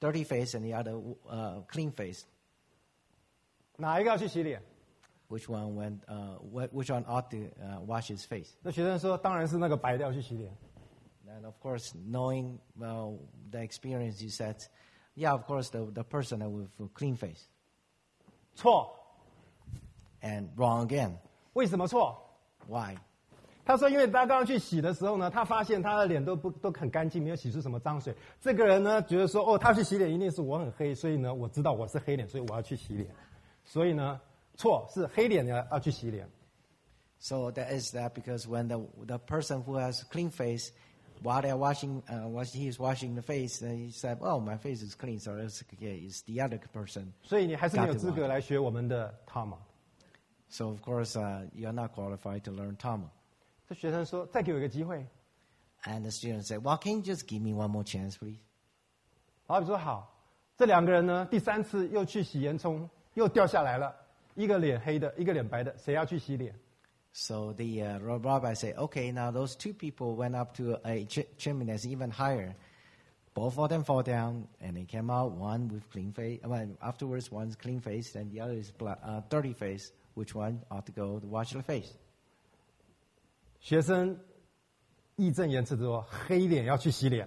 dirty face and the other clean face. 哪一个要去洗脸？ Which one ought to wash his face? 那学生说，当然是那个白的要去洗脸。 And of course, knowing the experience, he said, yeah, of course, the person with a clean face. 错， And wrong again. 为什么错？ Why? 他说，因为他刚刚去洗的时候呢，他发现他的脸都很干净，没有洗出什么脏水。这个人呢，觉得说，哦，他去洗脸一定是我很黑，所以呢，我知道我是黑脸，所以我要去洗脸。所以呢，错是黑脸的要去洗脸。 So that is that because when the person who has a clean face, while they're washing, he is washing the face, he said, "Oh, my face is clean." So it's okay. It's the other person. 所以你还是没有资格来学我们的 Tama。 So of course, you're not qualified to learn Tama. 这学生说：“再给我一个机会。 And the student said, "Well, can you just give me one more chance, please?" ” 老比说好。这两个人呢，第3次又去洗烟囱，又掉下来了，一个脸黑的，一个脸白的，谁要去洗脸？ So the rabbi said, "Okay, now those two people went up to a chimney that's even higher. Both of them fall down, and they came out. One with clean face. Well, afterwards, one's clean face, and the other is dirty face. Which one ought to go to wash the face?" 学生义正言辞地说：“黑脸要去洗脸。”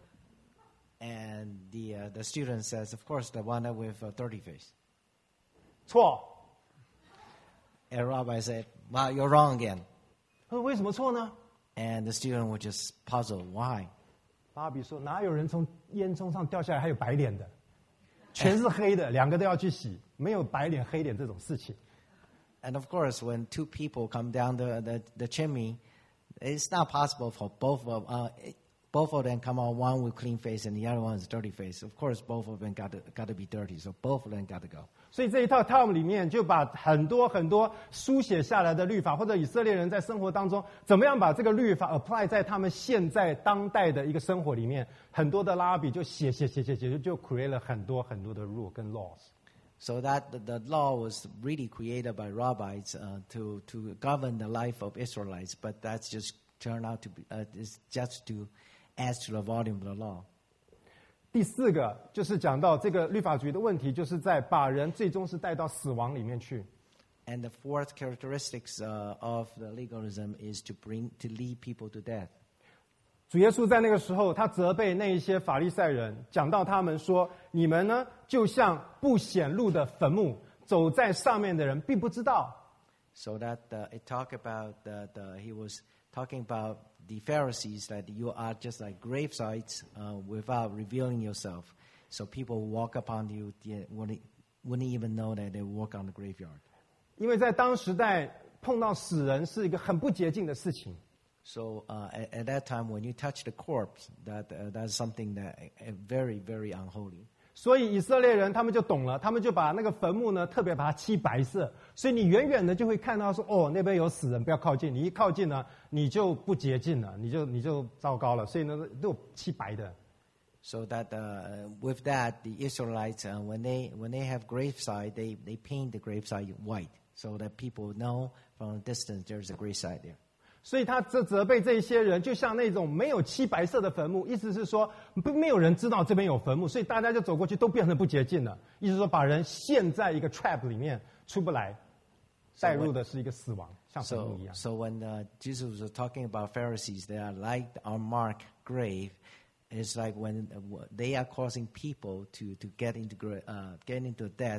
And the student says, "Of course, the one with a dirty face." 错。 And the rabbi said, "Well, you're wrong again." 他说：“为什么错呢 And the student was just puzzled. Why?" 拉比说：“哪有人从烟囱上掉下来还有白脸的？全是黑的，两个都要去洗，没有白脸黑脸这种事情。” And of course, when two people come down the chimney, it's not possible for both of them come out, one with clean face and the other one is dirty face. Of course, both of them got to be dirty, so both of them got to go. 所以这一套 Talmud 里面就把很多书写下来的律法，或者以色列人在生活当中怎么样把这个律法 apply 在他们现在当代的一个生活里面，很多的拉比就写，就 create 了很多的 rule 跟 laws。 So that the law was really created by rabbis to govern the life of Israelites, but that's just turned out to be is just to add to the volume of the law. 第4个就是讲到这个律法主义的问题，就是在把人最终是带到死亡里面去。 And the fourth characteristics of the legalism is to lead people to death. 主耶稣在那个时候，他责备那一些法利赛人，讲到他们说：“你们呢，就像不显露的坟墓，走在上面的人并不知道。” So that it talked about he was talking about the Pharisees, that you are just like gravesites without revealing yourself. So people who walk upon you wouldn't even know that they walk on the graveyard. 因为在当时代碰到死人是一个很不洁净的事情。 So at that time, when you touch the corpse, that's something that very, very unholy. 所以以色列人他们就懂了，他们就把那个坟墓呢特别把它漆白色，所以你远远的就会看到说，哦，那边有死人，不要靠近。你一靠近呢，你就不洁净了，你就糟糕了。所以呢，都漆白的。 So that with that, the Israelites when they have gravesite, they paint the gravesite white, so that people know from a distance there's a gravesite there. 所以他责备这些人，就像那种没有漆白色的坟墓，意思是说没有人知道这边有坟墓，所以大家就走过去都变成不洁净了。意思是说把人陷在一个 trap 里面出不来，带入的是一个死亡，像坟墓一样。 So when Jesus was talking about Pharisees, they are like unmarked grave. It's like when they are causing people to get into death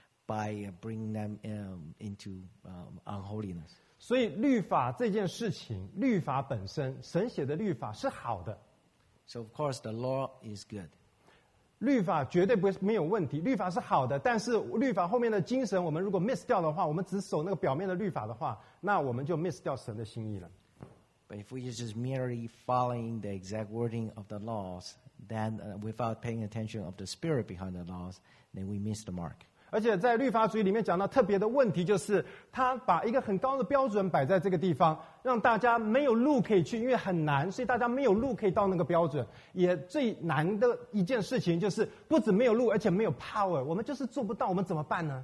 by bringing them into unholiness. 所以律法这件事情，律法本身，神写的律法是好的。 So of course the law is good. 律法绝对没有问题，律法是好的。但是律法后面的精神，我们如果 miss 掉的话，我们只守那个表面的律法的话，那我们就 miss 掉神的心意了。 But if we just merely following the exact wording of the laws, then without paying attention of the spirit behind the laws, then we miss the mark. 而且在律法主义里面讲到特别的问题，就是他把一个很高的标准摆在这个地方，让大家没有路可以去，因为很难，所以大家没有路可以到那个标准。也最难的一件事情就是，不止没有路，而且没有 power， 我们就是做不到，我们怎么办呢？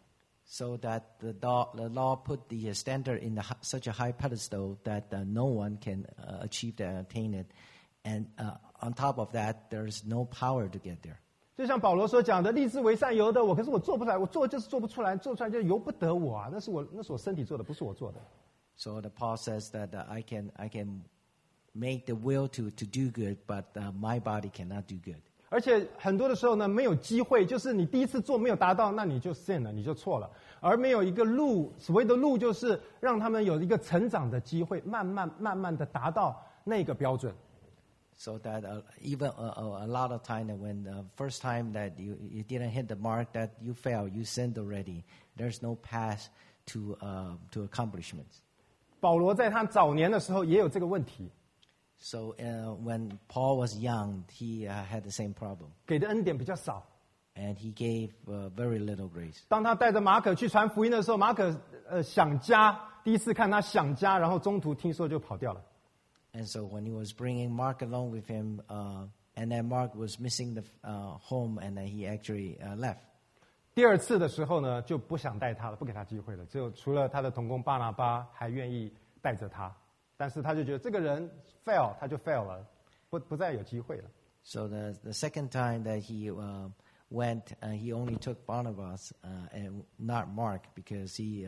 So that the law put the standard in such a high pedestal that no one can achieve that, attain it, and on top of that, there is no power to get there. 就像保罗所讲的，立志为善由得我，可是我做不出来，我做就是做不出来，做出来就由不得我啊，那是我身体做的，不是我做的。 So the Paul says that I can make the will to do good, but my body cannot do good. 而且很多的时候呢，没有机会，就是你第一次做没有达到，那你就 sin 了，你就错了，而没有一个路，所谓的路就是让他们有一个成长的机会，慢慢的达到那个标准。 So that even a lot of time that when the first time that you didn't hit the mark, that you failed, you sinned already. There's no path to accomplishments. 保罗在他早年的时候也有这个问题。 So when Paul was young, he had the same problem. 给的恩典比较少。 And he gave very little grace. 当他带着马可去传福音的时候，马可想家，第一次看他想家，然后中途听说就跑掉了。 And so when he was bringing Mark along with him, and then Mark was missing the home, and then he actually left. 第二次的时候呢，就不想带他了，不给他机会了。只有除了他的同工巴拿巴还愿意带着他，但是他就觉得这个人 fail， 他就 fail 了，不再有机会了。 So the second time that he went, he only took Barnabas and not Mark because he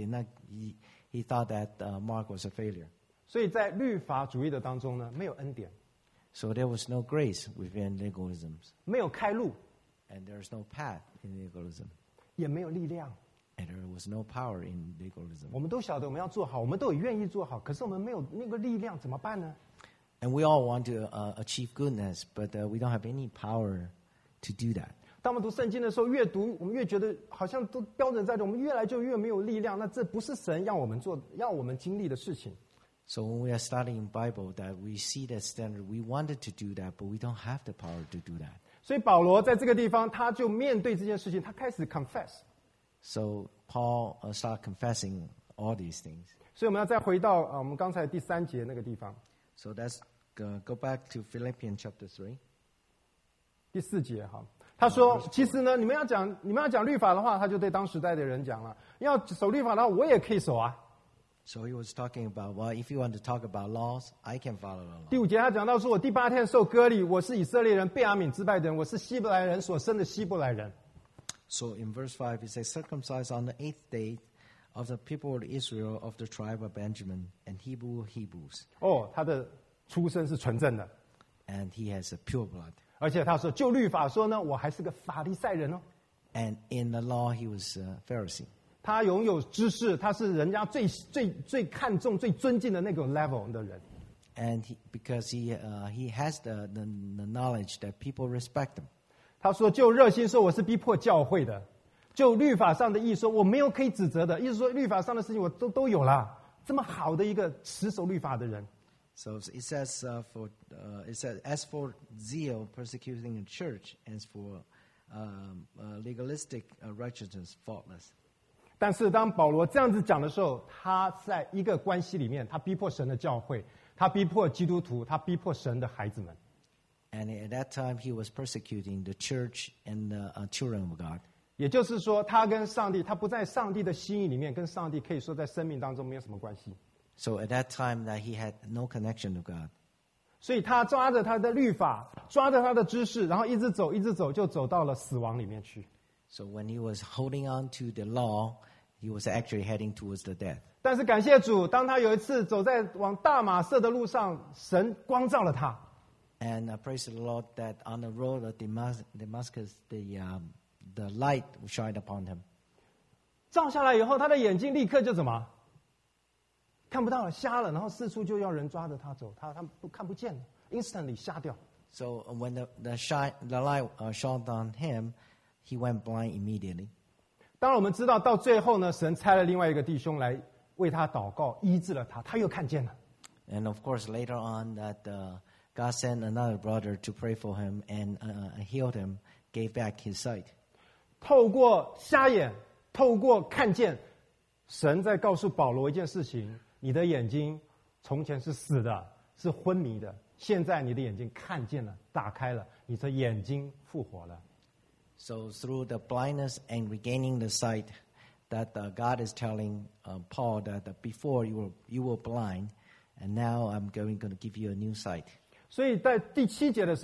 thought that Mark was a failure. 所以在律法主义的当中呢，没有恩典， So there was no grace within legalism, 没有开路， and there is no path in legalism, 也没有力量。 and there was no power in legalism. 我们都晓得我们要做好，我们都有愿意做好，可是我们没有那个力量，怎么办呢？ And we all want to achieve goodness, but we don't have any power to do that. 当我们读圣经的时候，越读我们越觉得好像都标准在这，我们越来就越没有力量。那这不是神要我们做、要我们经历的事情。 So when we are studying Bible, that we see that standard, we wanted to do that, but we don't have the power to do that. 所以保罗在这个地方，他就面对这件事情，他开始 confess。 So Paul started confessing all these things. 所以我们要再回到我们刚才第3节那个地方， So let's go back to Philippians chapter 3. 第4节哈。他说：“其实呢，你们要讲律法的话，他就对当时代的人讲了，要守律法的话，我也可以守啊。” So he was talking about, well, if you want to talk about laws, I can follow the law. 第5节他讲到说：“我第8天受割礼，我是以色列人，贝雅悯支派的人，我是希伯来人所生的希伯来人。” So in verse 5, it says, circumcised on the 8th day of the people of Israel of the tribe of Benjamin, and Hebrews. 哦，他的出身是纯正的， And he has a pure blood. 而且他说，就律法说呢，我还是个法利赛人哦。 And in the law, he was a Pharisee. 他拥有知识，他是人家最看重、最尊敬的那种 level 的人。 And because he has the knowledge that people respect him. 他说，就热心说我是逼迫教会的，就律法上的义说我没有可以指责的，意思说律法上的事情我都有了。这么好的一个持守律法的人。 So it says, it says, as for zeal persecuting the church, as for legalistic righteousness, faultless. 但是当保罗这样子讲的时候，他在一个关系里面，他逼迫神的教会，他逼迫基督徒，他逼迫神的孩子们。 And at that time, he was persecuting the church and the children of God. 也就是说，他跟上帝，他不在上帝的心意里面，跟上帝可以说在生命当中没有什么关系。 So at that time, that he had no connection to God. 所以他抓着他的律法，抓着他的知识，然后一直走，就走到了死亡里面去。 So when he was holding on to the law, he was actually heading towards the death. 但是感谢主，当他有一次走在往大马色的路上，神光照了他。 And praise the Lord that on the road of Damascus, the light shined upon him. 照下来以后，他的眼睛立刻就怎么看不到了，瞎了，然后四处就要人抓着他走，他看不见了 ，instantly 瞎掉。 So when the light shone on him, he went blind immediately. 当然，我们知道到最后呢，神差了另外一个弟兄来为他祷告，医治了他，他又看见了。 And of course, later on, that God sent another brother to pray for him and healed him, gave back his sight. 透过瞎眼，透过看见，神在告诉保罗一件事情：你的眼睛从前是死的，是昏迷的，现在你的眼睛看见了，打开了，你的眼睛复活了。 So through the blindness and regaining the sight, that God is telling Paul that before you were blind, and now I'm going to give you a new sight. 所以在第7节的时候，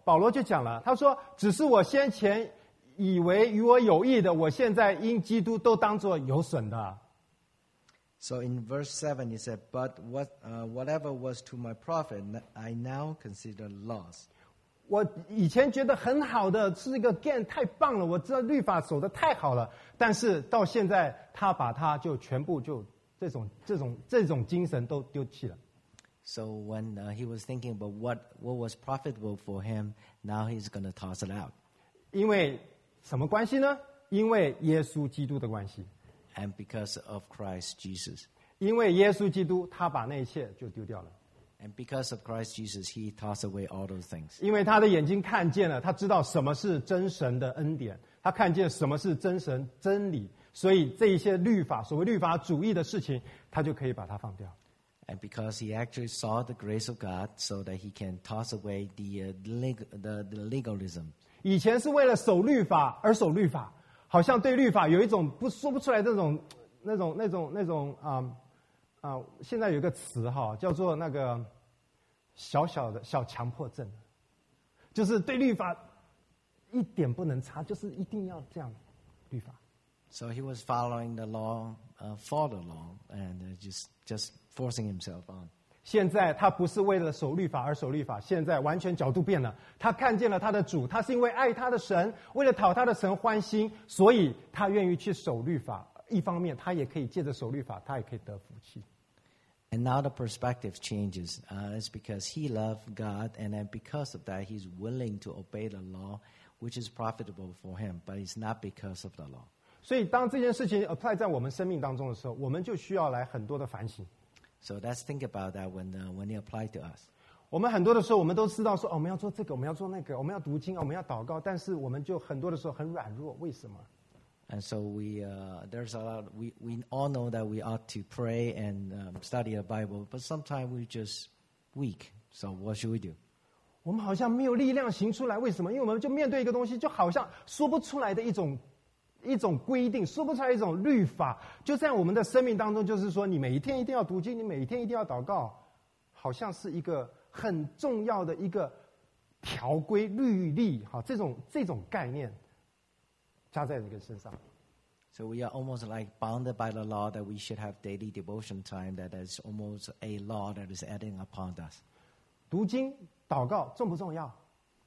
保罗就讲了，他说：“只是我先前以为与我有益的，我现在因基督都当作有损的。” So in verse 7 he said, "But whatever was to my profit, I now consider loss." 我以前觉得很好的是一个 gain 太棒了，我知道律法守得太好了，但是到现在他把它就全部就这种精神都丢弃了。 So when he was thinking about what was profitable for him, now he's going to toss it out. 因为什么关系呢？因为耶稣基督的关系。 And because of Christ Jesus. 因为耶稣基督他把那一切就丢掉了。 And because of Christ Jesus, he tossed away all those things. 因为他的眼睛看见了，他知道什么是真神的恩典，他看见什么是真神真理，所以这一些律法，所谓律法主义的事情，他就可以把它放掉。 And because he actually saw the grace of God, so that he can toss away the legalism. 以前是为了守律法而守律法，好像对律法有一种说不出来这种现在有一个词哈，叫做那个小强迫症，就是对律法一点不能差，就是一定要这样律法。 So he was following the law, for the law, and just forcing himself on. 现在他不是为了守律法而守律法，现在完全角度变了。他看见了他的主，他是因为爱他的神，为了讨他的神欢心，所以他愿意去守律法。一方面，他也可以借着守律法，他也可以得福气。 And now the perspective changes. It's because he loved God, and then because of that, he's willing to obey the law, which is profitable for him. But it's not because of the law. 所以，当这件事情 apply 在我们生命当中的时候，我们就需要来很多的反省。 So let's think about that when they apply to us. 我们很多的时候，我们都知道说，我们要做这个，我们要做那个，我们要读经，我们要祷告，但是我们就很多的时候很软弱，为什么？ And so there's a lot. We all know that we ought to pray and study the Bible, but sometimes we're just weak. So what should we do? 我们好像没有力量行出来，为什么？因为我们就面对一个东西，就好像说不出来的一种规定，说不出来一种律法，就在我们的生命当中，就是说，你每一天一定要读经，你每一天一定要祷告，好像是一个很重要的一个条规律例，好，这种概念加在你的身上。 So we are almost like bounded by the law that we should have daily devotion time. That is almost a law that is adding upon us. 读经、祷告重不重要？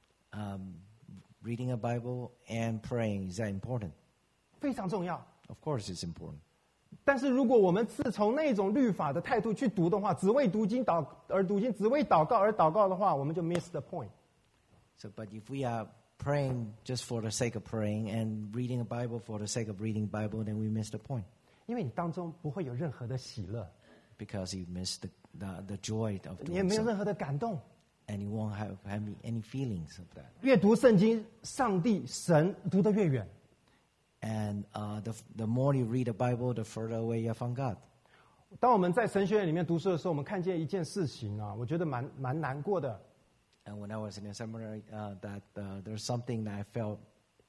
Reading a Bible and praying, is that important? 非常重要。 Of course, it's important. 但是如果我们是从那种律法的态度去读的话，只为读经而读经，只为祷告而祷告的话，我们就 miss the point。 So, but if we are praying just for the sake of praying and reading a Bible for the sake of reading Bible, then we miss the point. 因为你当中不会有任何的喜乐， Because you miss the joy of 你也 doing 没有 so. 任何的感动。 And you won't have any feelings of that. 越读圣经，上帝神读得越远。 And the more you read the Bible, the further away you are from God. 当我们在神学院里面读书的时候，我们看见一件事情啊，我觉得蛮难过的。 And when I was in the seminary, there's something that I felt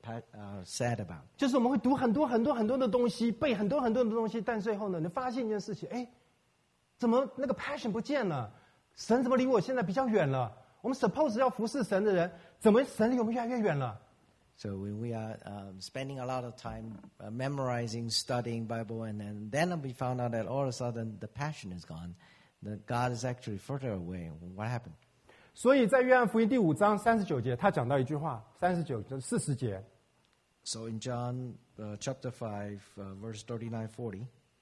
sad about. 就是我们会读很多的东西，背很多的东西，但最后呢，你发现一件事情，怎么那个 passion 不见了？神怎么离我现在比较远了？我们 suppose 要服侍神的人，怎么神离我们越来越远了？ So when we are spending a lot of time memorizing, studying Bible, and then we found out that all of a sudden the passion is gone, that God is actually further away. What happened? 所以在约翰福音第5章39节，他讲到一句话，40节。 So in John chapter 5, verse 39-40.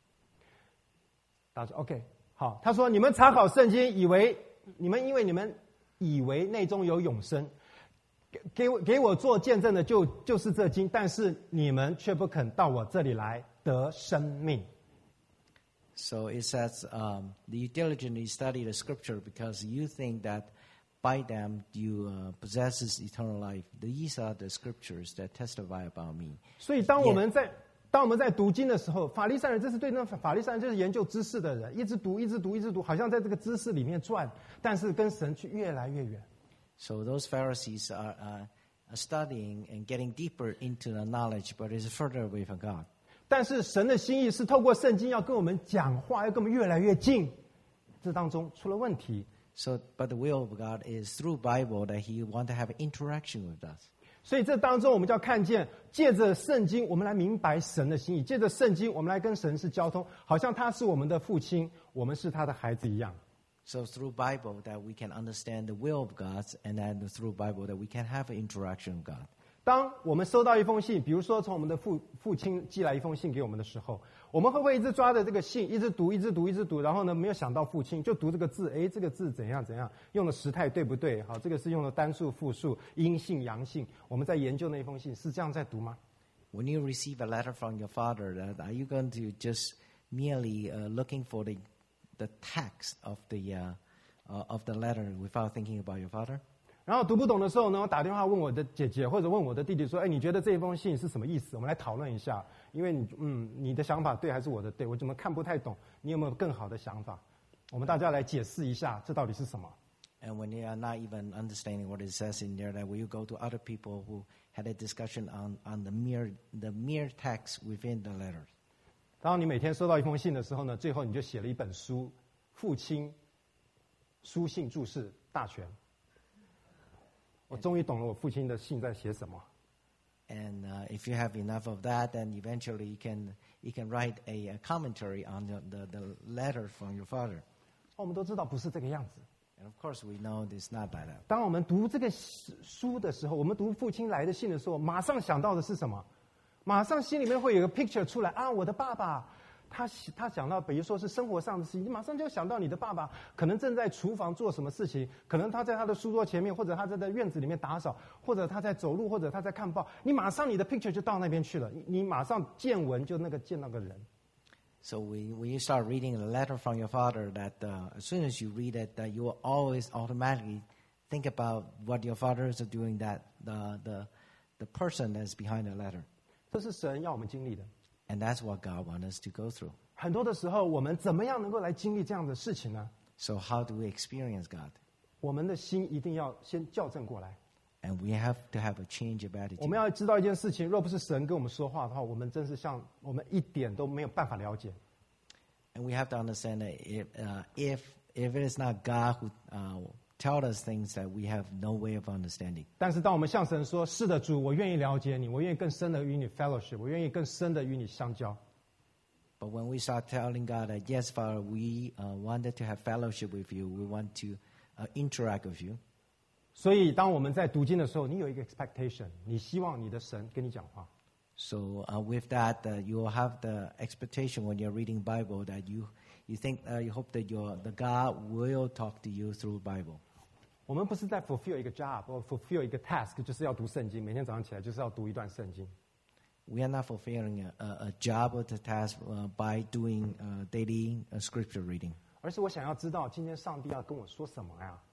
他说 OK 好，他说你们查考圣经，因为你们以为内中有永生，给我做见证的就是这经，但是你们却不肯到我这里来得生命。 So it says, you diligently study the scripture because you think that by them you possess eternal life. These are the scriptures that testify about me. 所以当我们在读经的时候，法利赛人，这是对那法利赛人就是研究知识的人，一直读，好像在这个知识里面转，但是跟神去越来越远。 So those Pharisees are studying and getting deeper into the knowledge, but it's further away from God. 但是神的心意是透过圣经要跟我们讲话，要跟我们越来越近，这当中出了问题。 So, but the will of God is through Bible that He want to have interaction with us. 所以这当中，我们就要看见，借着圣经，我们来明白神的心意；借着圣经，我们来跟神是交通，好像他是我们的父亲，我们是他的孩子一样。 So through Bible that we can understand the will of God, and then through Bible that we can have an interaction with God. 当我们收到一封信，比如说从我们的父亲寄来一封信给我们的时候，我们会不会一直抓着这个信，一直读，然后呢，没有想到父亲，就读这个字，诶，这个字怎样，用的时态对不对？好，这个是用的单数、复数、阴性、阳性。我们在研究那封信，是这样在读吗？ When you receive a letter from your father, are you going to just merely looking for the text of the letter without thinking about your father? 然后读不懂的时候呢，我打电话问我的姐姐或者问我的弟弟说：“哎，你觉得这封信是什么意思？我们来讨论一下。因为你的想法对还是我的对？我怎么看不太懂？你有没有更好的想法？我们大家来解释一下，这到底是什么？” And when you are not even understanding what it says in there, that will you go to other people who had a discussion on the mere text within the letters? 当你每天收到一封信的时候呢，最后你就写了一本书，《父亲书信注释大全》。我终于懂了我父亲的信在写什么。 And if you have enough of that, then eventually you can write a commentary on the letter from your father. 我们都知道不是这个样子。 And of course, we know it's not like that. 当我们读这个书的时候，我们读父亲来的信的时候，马上想到的是什么？马上心里面会有一个 picture 出来啊，我的爸爸。他讲到，比如说是生活上的事情，你马上就想到你的爸爸可能正在厨房做什么事情，可能他在他的书桌前面，或者他在院子里面打扫，或者他在走路，或者他在看报，你马上你的 picture 就到那边去了，你马上见闻就见那个人。 So when you start reading a letter from your father, that as soon as you read it, that you will always automatically think about what your father is doing, that the person that's behind the letter. 这是神要我们经历的。 And that's what God wants us to go through. 很多的时候，我们怎么样能够来经历这样的事情呢？ So how do we experience God? 我们的心一定要先校正过来。 And we have to have a change of 我 attitude. 们要知道一件事情，若不是神跟我们说话的话，我们真是我们一点都没有办法了解。 And we have to understand that if it is not God who tell us things that we have no way of understanding. 但是当我们向神说：“是的，主，我愿意了解你，我愿意更深的与你 fellowship， 我愿意更深的与你相交。” But when we start telling God that, yes, Father, we wanted to have fellowship with you, we want to interact with you. 所以当我们在读经的时候，你有一个 expectation， 你希望你的神跟你讲话。 So with that, you will have the expectation when you're reading Bible that you think you hope that the God will talk to you through Bible. 我们不是在 fulfill 一个 job 或 fulfill 一个 task， 就是要读圣经，每天早上起来就是要读一段圣经。 We are not fulfilling a job or a task by doing daily scripture reading. 而是我想要知道今天上帝要跟我说什么呀？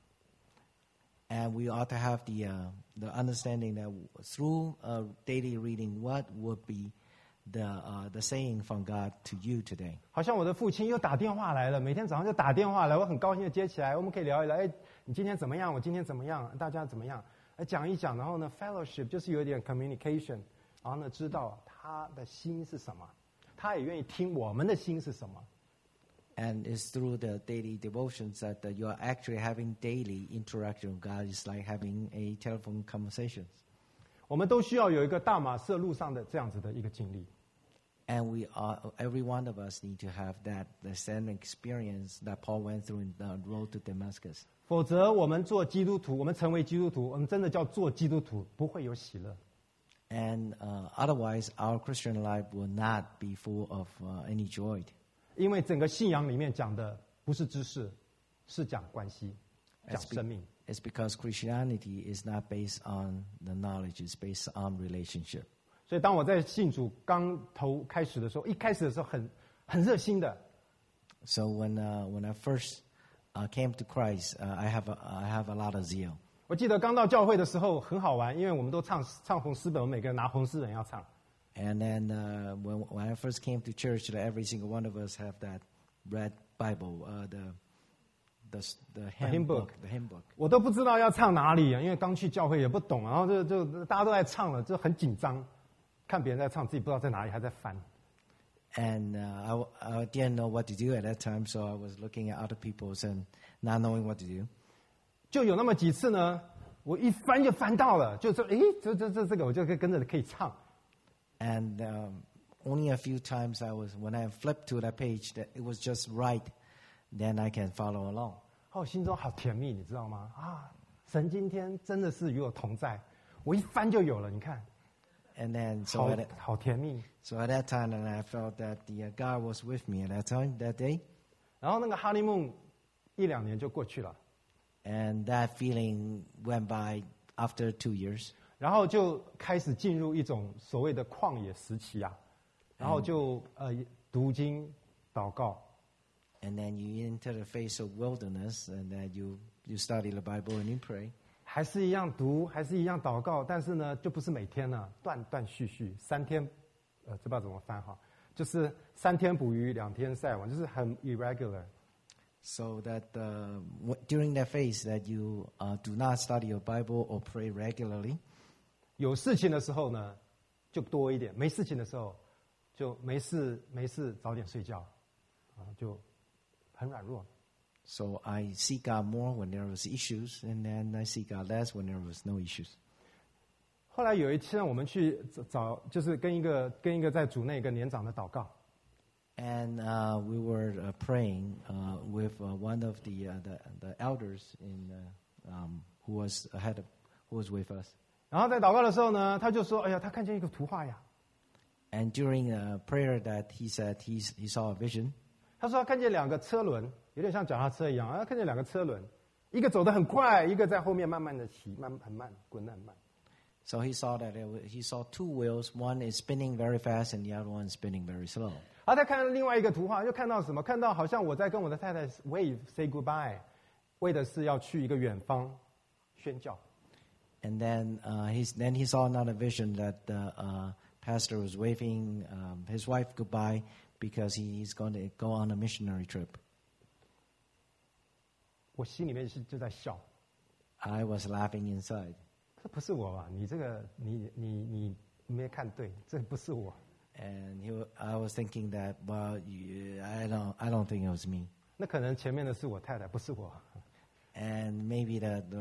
And we ought to have the understanding that through daily reading, what would be the saying from God to you today. 好像我的父亲又打电话来了，每天早上就打电话来，我很高兴的接起来，我们可以聊一聊。哎，你今天怎么样？我今天怎么样？大家怎么样？讲一讲，然后呢 ，fellowship 就是有一点 communication， 然后呢，知道他的心是什么，他也愿意听我们的心是什么。 And it's through the daily devotions that you are actually having daily interaction with God. It's like having a telephone conversation. 我们都需要有一个大马色路上的这样子的一个经历。 And every one of us need to have the same experience that Paul went through in the road to Damascus. 否则，我们做基督徒，我们成为基督徒，我们真的叫做基督徒，不会有喜乐。 And otherwise, our Christian life will not be full of any joy. 因为整个信仰里面讲的不是知识，是讲关系，讲生命。 It's because Christianity is not based on the knowledge; it's based on relationship. 所以当我在信主开始的时候，一开始的时候很热心的。 So when I first came to Christ, I have a lot of zeal. 我记得刚到教会的时候很好玩，因为我们都唱红诗本，我们每个人拿红诗本要唱。 And then when I first came to church, every single one of us have that red Bible, the hymn book. The hymn book. 我都不知道要唱哪里，因为刚去教会也不懂，然后就大家都在唱了，就很紧张，看别人在唱，自己不知道在哪里，还在翻。 And I didn't know what to do at that time, so I was looking at other people's and not knowing what to do. 就有那么几次呢，我一翻就翻到了，就说，诶，这个我就跟着可以唱。 And only a few times when I flipped to that page, that it was just right, then I can follow along. 我心中好甜蜜，你知道吗？啊，神今天真的是与我同在，我一翻就有了，你看， And then so 好甜蜜。 so at that time, and I felt that the God was with me at that time, that day. 然后那个哈利梦1-2年就过去了， And that feeling went by after 2 years. 然后就开始进入一种所谓的旷野时期啊，然后就读经、祷告。 And then you enter the phase of wilderness, and then you study the Bible and you pray. 还是一样读，还是一样祷告，但是呢，就不是每天了，断断续续，3天，这不知道怎么翻哈，就是3天捕鱼，2天晒网，就是很 irregular。 So that during that phase that you do not study your Bible or pray regularly. 有事情的时候呢，就多一点；没事情的时候，就没事早点睡觉，啊，就很软弱。 So I seek God more when there was issues, and then I seek God less when there was no issues. 后来有一天，我们去找，就是跟一个在主内一个年长的祷告。 And we were praying with one of the elders who was with us. 然后在祷告的时候呢，他就说：“哎呀，他看见一个图画呀。” And during prayer, that he said he saw a vision. 他说他看见2个车轮，有点像脚踏车一样，他看见2个车轮，一个走得很快，一个在后面慢慢的骑，很慢，滚得很慢。 So he saw that he saw 2 wheels. One is spinning very fast, and the other one is spinning very slow. 他再看另外一个图画，又看到什么？看到好像我在跟我的太太 wave say goodbye， 为的是要去一个远方宣教。 And then he saw another vision that the pastor was waving his wife goodbye because he's going to go on a missionary trip. 我心里面就在笑， I was laughing inside. 这不是我吧？你这个你没看对，这不是我。 And I was thinking that, well, I don't think it was me. 那可能前面的是我太太，不是我。 And maybe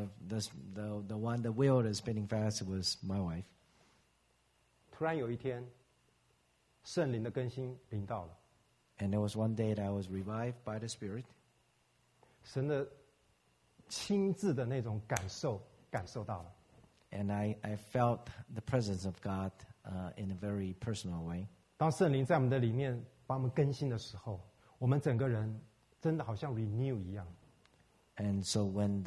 the one the wheel is spinning fast was my wife. 突然有一天，圣灵的更新临到了， And there was one day that I was revived by the Spirit. 神的亲自的那种感受到了。 And I felt the presence of God in a very personal way. 当圣灵在我们的里面把我们更新的时候，我们整个人真的好像 renew 一样。 And so when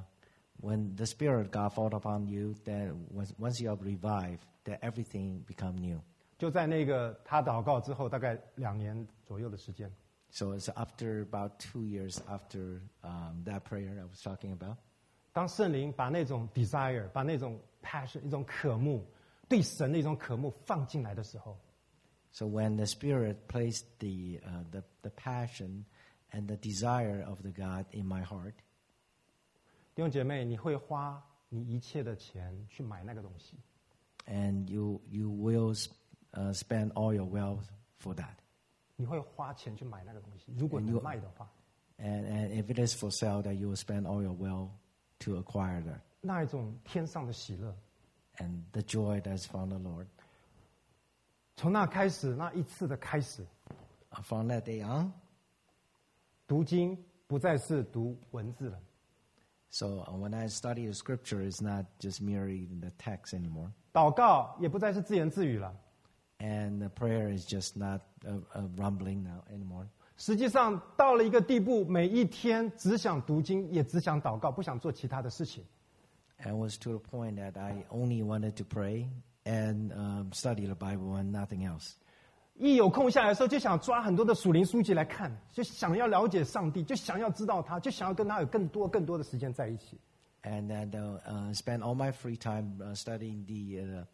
the Spirit God fall upon you, that once you are revived, that everything become new. 就在那个他祷告之后，大概2年左右的时间， So it's after about 2 years after that prayer I was talking about. 当圣灵把那种 desire、把那种 passion、一种渴慕，对神的一种渴慕放进来的时候， So when the Spirit placed the passion and the desire of the God in my heart, 弟兄姐妹，你会花你一切的钱去买那个东西， and you will spend all your wealth for that. 你会花钱去买那个东西。如果你卖的话， And if it is for sale, that you will spend all your wealth to acquire that. 那一种天上的喜乐， And the joy that's from the Lord. 从那开始，那一次的开始， From that day on, 读经不再是读文字了， so when I study the scripture, it's not just merely the text anymore. 祷告也不再是自言自语了。 And the prayer is just not a rumbling now anymore. 实际上到了一个地步，每一天只想读经，也只想祷告，不想做其他的事情。 And it was to the point that I only wanted to pray and study the Bible and nothing else. 一有空下来的时候，就想抓很多的属灵书籍来看，就想要了解上帝，就想要知道他，就想要跟他有更多的时间在一起。 And then spend all my free time studying the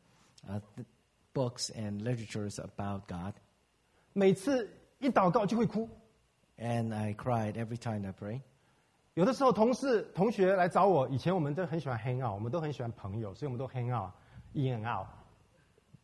books and literatures about God. 每次一祷告就会哭。 And I cried every time I pray. 有的时候同学来找我，以前我们都很喜欢 hang out， 我们都很喜欢朋友，所以我们都 hang out，in and out。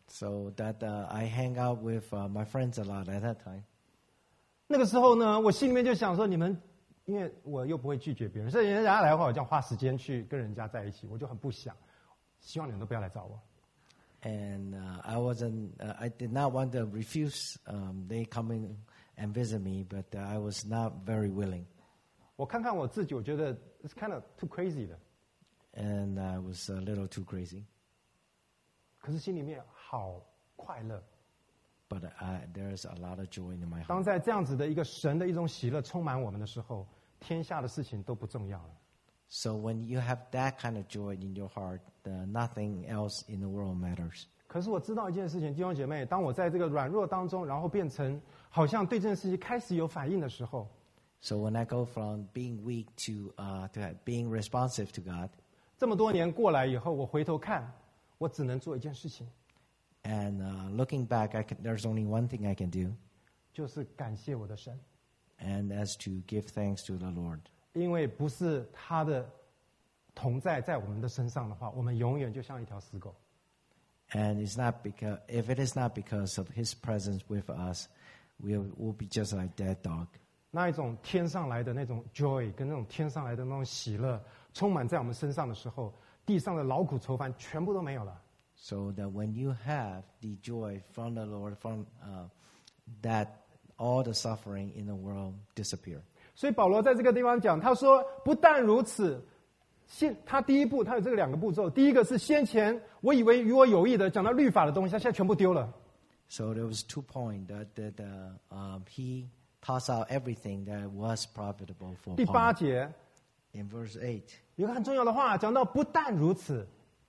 So that I hang out with my friends a lot at that time. 那个时候呢，我心里面就想说，你们，因为我又不会拒绝别人，所以人家来的话，我就要花时间去跟人家在一起，我就很不想，希望你们都不要来找我。 And I did not want to refuse they coming and visit me, but I was not very willing. 我看看我自己，我觉得 it's kind of too crazy 的。 And I was a little too crazy. 可是心里面好快乐。 But there's a lot of joy in my 当 heart. 在这样子的一个神的一种喜乐充满我们的时候，天下的事情都不重要了。 So when you have that kind of joy in your heart, nothing else in the world matters. 可是我知道一件事情，弟兄姐妹，当我在这个软弱当中，然后变成好像对这件事情开始有反应的时候， So when I go from being weak to being responsive to God, 这么多年过来以后，我回头看，我只能做一件事情， and looking back, there's only one thing I can do, 就是感谢我的神， and that's to give thanks to the Lord. 因为不是他的同在在我们的身上的话，我们永远就像一条死狗。 And it's not because if it is not because of His presence with us, we'll be just like that dog. 那一种天上来的那种 joy， 跟那种天上来的那种喜乐，充满在我们身上的时候，地上的劳苦愁烦全部都没有了。 So that when you have the joy from the Lord, from that all the suffering in the world disappear. 所以保罗在这个地方讲，他说不但如此，他第一步他有这个2个步骤，第一个是先前我以为与我有益的，讲到律法的东西，他现在全部丢了。 So there was 2 points that he tossed out everything that was profitable for 第 Paul. 8节 In verse 8. 有个很重要的话，讲到不但如此，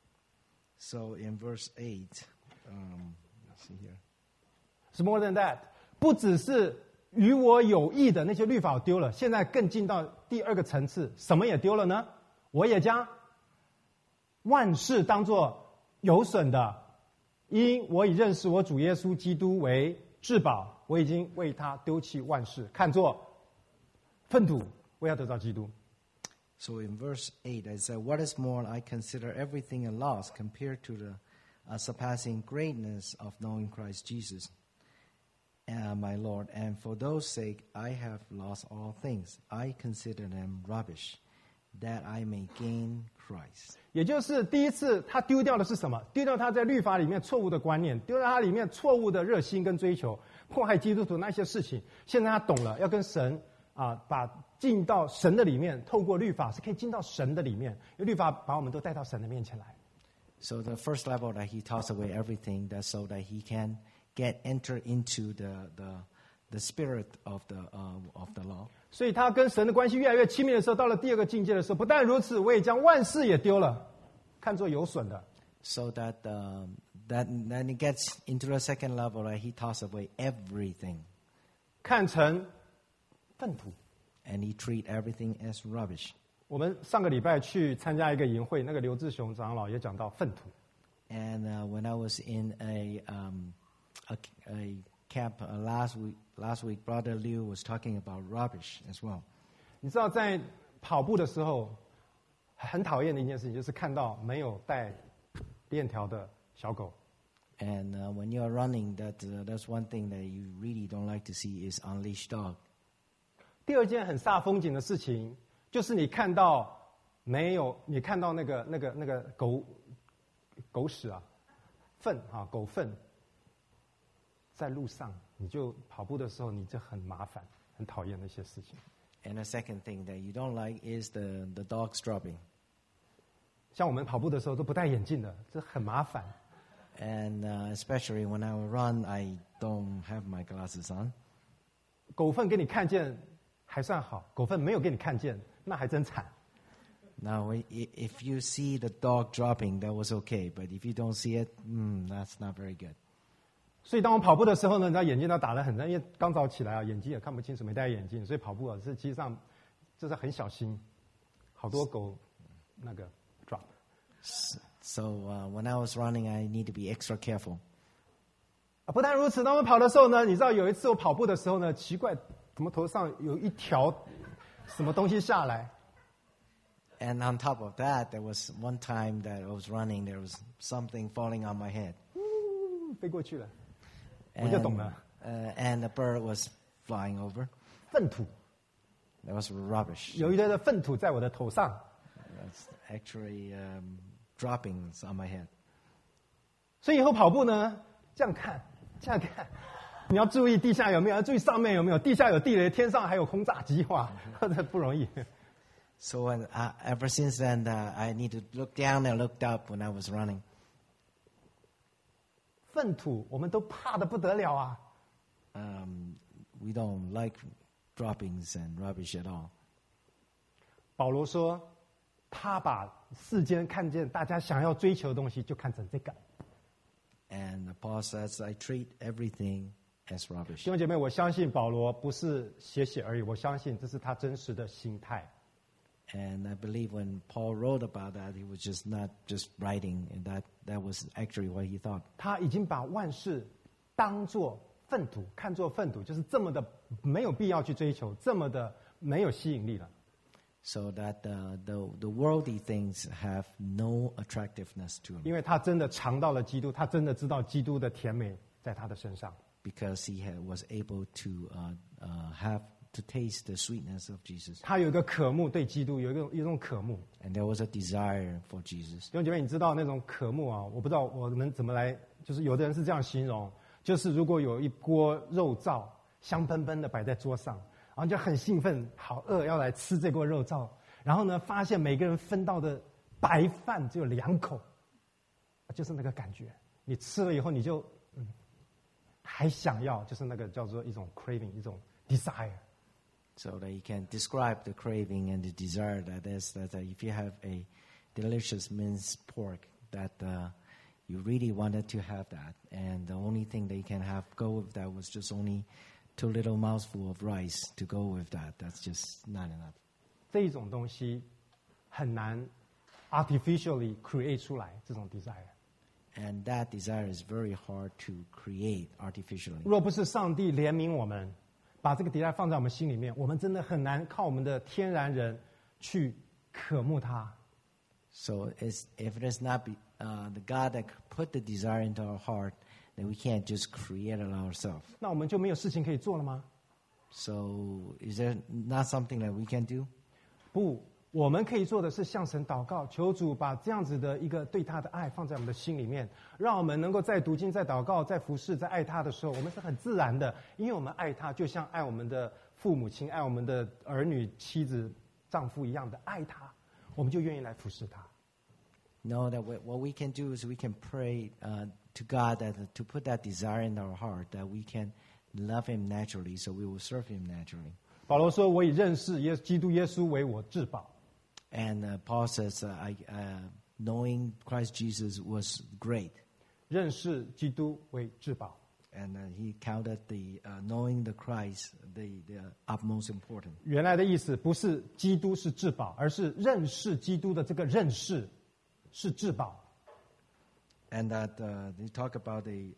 So in verse 8, let's see here. 是 more than that， 不只是与我有益的那些律法我丢了，现在更进到第2个层次，什么也丢了呢？我也将万事当作有损的，因我已认识我主耶稣基督为至宝，我已经为他丢弃万事，看作粪土，为要得到基督。 So in verse 8, I said, "What is more, I consider everything a loss compared to the surpassing greatness of knowing Christ Jesus, my Lord. And for those sake, I have lost all things. I consider them rubbish, that I may gain Christ." 也就是第一次他丢掉的是什么？丢掉他在律法里面错误的观念，丢掉他里面错误的热心跟追求，迫害基督徒那些事情。现在他懂了，要跟神把进到神的里面，透过律法是可以进到神的里面，因为律法把我们都带到神的面前来。 So the first level that he tossed away everything, that's so that he can enter into the spirit of the law. 所以他跟神的关系越来越亲密的时候，到了第2个境界的时候，不但如此，我也将万事也丢了，看作有损的。 So that then it gets into the second level that he tossed away everything, 看成粪土。 and he treat everything as rubbish. 我们上个礼拜去参加一个营会，那个刘志雄长老也讲到粪土。 And when I was in a camp last week, Brother Liu was talking about rubbish as well. 你知道，在跑步的时候，很讨厌的一件事情就是看到没有带链条的小狗。 And when you are running, that's one thing that you really don't like to see is unleashed dog. 第2件很煞风景的事情，就是你看到那个狗屎粪狗粪，在路上，你就跑步的时候，你就很麻烦，很讨厌那些事情。 And the second thing that you don't like is the dogs dropping. 像我们跑步的时候都不戴眼镜的，这很麻烦。 And especially when I will run, I don't have my glasses on. 狗粪给你看见还算好，狗粪没有给你看见，那还真惨。 Now, if you see the dog dropping, that was okay. But if you don't see it, that's not very good. 所以当我跑步的时候呢，你知道眼睛都打得很热，因为刚早起来眼睛也看不清楚，没戴眼镜，所以跑步是其实上就是很小心，好多狗那个 drop。 So when I was running, I need to be extra careful. 不但如此，当我跑的时候呢，你知道有一次我跑步的时候呢，奇怪，怎么头上有一条什么东西下来？ And on top of that, there was one time that I was running, there was something falling on my head. 飞过去了，我就懂了。 And the bird was flying over. 粪土， That was rubbish. 有一堆的粪土在我的头上。 That's actually droppings on my head. 所以以后跑步呢，这样看，这样看，你要注意地下有没有，要注意上面有没有，地下有地雷，天上还有轰炸机，哇，这不容易。 So ever since then, I need to look down and looked up when I was running. 粪土我们都怕得不得了啊！ We don't like droppings and rubbish at all. 保罗说，他把世间看见大家想要追求的东西，就看成这个。 And Paul says, I treat everything as 弟 rubbish. 兄姐妹，我相信保罗不是写而已，我相信这是他真实的心态。 And I believe when Paul wrote about that, he was just not just writing, and that was actually what he thought. 他已经把万事当作粪土，看作粪土，就是这么的没有必要去追求，这么的没有吸引力了。 So that the worldly things have no attractiveness to him. 因为他真的尝到了基督，他真的知道基督的甜美在他的身上。 Because he was able to have to taste the sweetness of Jesus. 他有一个渴慕对基督，有一种渴慕。 And there was a desire for Jesus. 弟兄姐妹，你知道那种渴慕啊？我不知道我们怎么来，就是有的人是这样形容，就是如果有一锅肉燥香喷喷的摆在桌上，然后就很兴奋，好饿，要来吃这锅肉燥。然后呢，发现每个人分到的白饭只有2口，就是那个感觉。你吃了以后，你就还想要，就是那个叫做一种 craving， 一种 desire。 So that you can describe the craving and the desire that is that if you have a delicious minced pork, that you really wanted to have that, and the only thing that you can go with that was just only 2 little mouthful of rice to go with that. That's just not enough. 这一种东西很难 artificially create 出来这种 desire。 And that desire is very hard to create artificially. 若不是上帝怜悯我们，把这个 desire 放在我们心里面，我们真的很难靠我们的天然人去渴慕它。 So if it is not the God that put the desire into our heart, then we can't just create it ourselves. 那我们就没有事情可以做了吗？ So is there not something that we can do? 不，我们可以做的是向神祷告，求主把这样子的一个对他的爱放在我们的心里面，让我们能够在读经、在祷告、在服侍、在爱他的时候，我们是很自然的，因为我们爱他，就像爱我们的父母亲、爱我们的儿女、妻子、丈夫一样的爱他，我们就愿意来服侍他。 No, that what we can do is we can pray to God that to put that desire in our heart, that we can love Him naturally, so we will serve Him naturally. 保罗说：“我以认识基督耶稣为我至宝。” And Paul says, knowing Christ Jesus was great. 认识基督为至宝。 And he counted the knowing the Christ the utmost important. 原来的意思不是基督是至宝，而是认识基督的这个认识是至宝。 And that they talk about the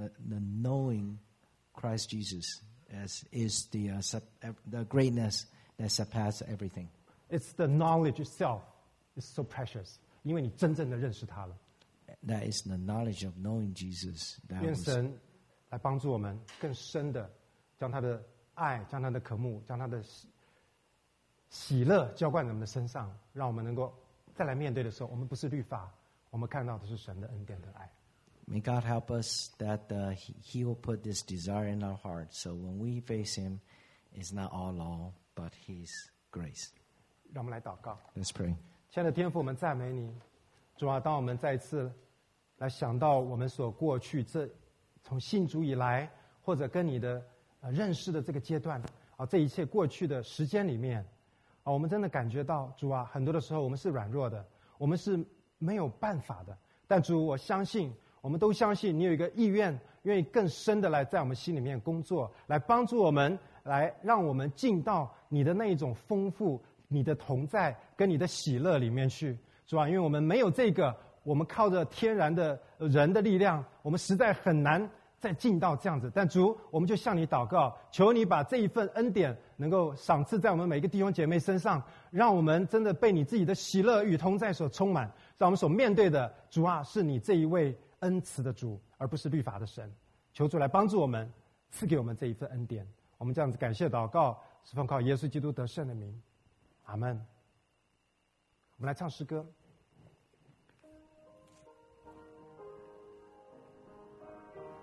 knowing Christ Jesus as is the greatness that surpasses everything. It's the knowledge itself is so precious， 因为你真正的认识他了。 That is the knowledge of knowing Jesus. 愿神来帮助我们更深的将他的爱、将他的渴慕、将他的喜乐浇灌在我们的身上，让我们能够再来面对的时候，我们不是律法，我们看到的是神的恩典的爱。 May God help us that He will put this desire in our heart. So when we face Him, it's not all law, but His grace. 让我们来祷告。 Let's pray. 亲爱的天父，我们赞美你，主啊！当我们再一次来想到我们所过去从信主以来，或者跟你的认识的这个阶段啊，这一切过去的时间里面啊，我们真的感觉到主啊，很多的时候我们是软弱的，我们是没有办法的。但主，我相信，我们都相信你有一个意愿，愿意更深的来在我们心里面工作，来帮助我们，来让我们进到你的那一种丰富。 你的同在跟你的喜乐里面去，主啊，因为我们没有这个，我们靠着天然的人的力量，我们实在很难再进到这样子。但主，我们就向你祷告，求你把这一份恩典能够赏赐在我们每个弟兄姐妹身上，让我们真的被你自己的喜乐与同在所充满，让我们所面对的主啊，是你这一位恩慈的主，而不是律法的神。求主来帮助我们，赐给我们这一份恩典。我们这样子感谢祷告，是奉靠耶稣基督得胜的名，阿门。我们来唱诗歌。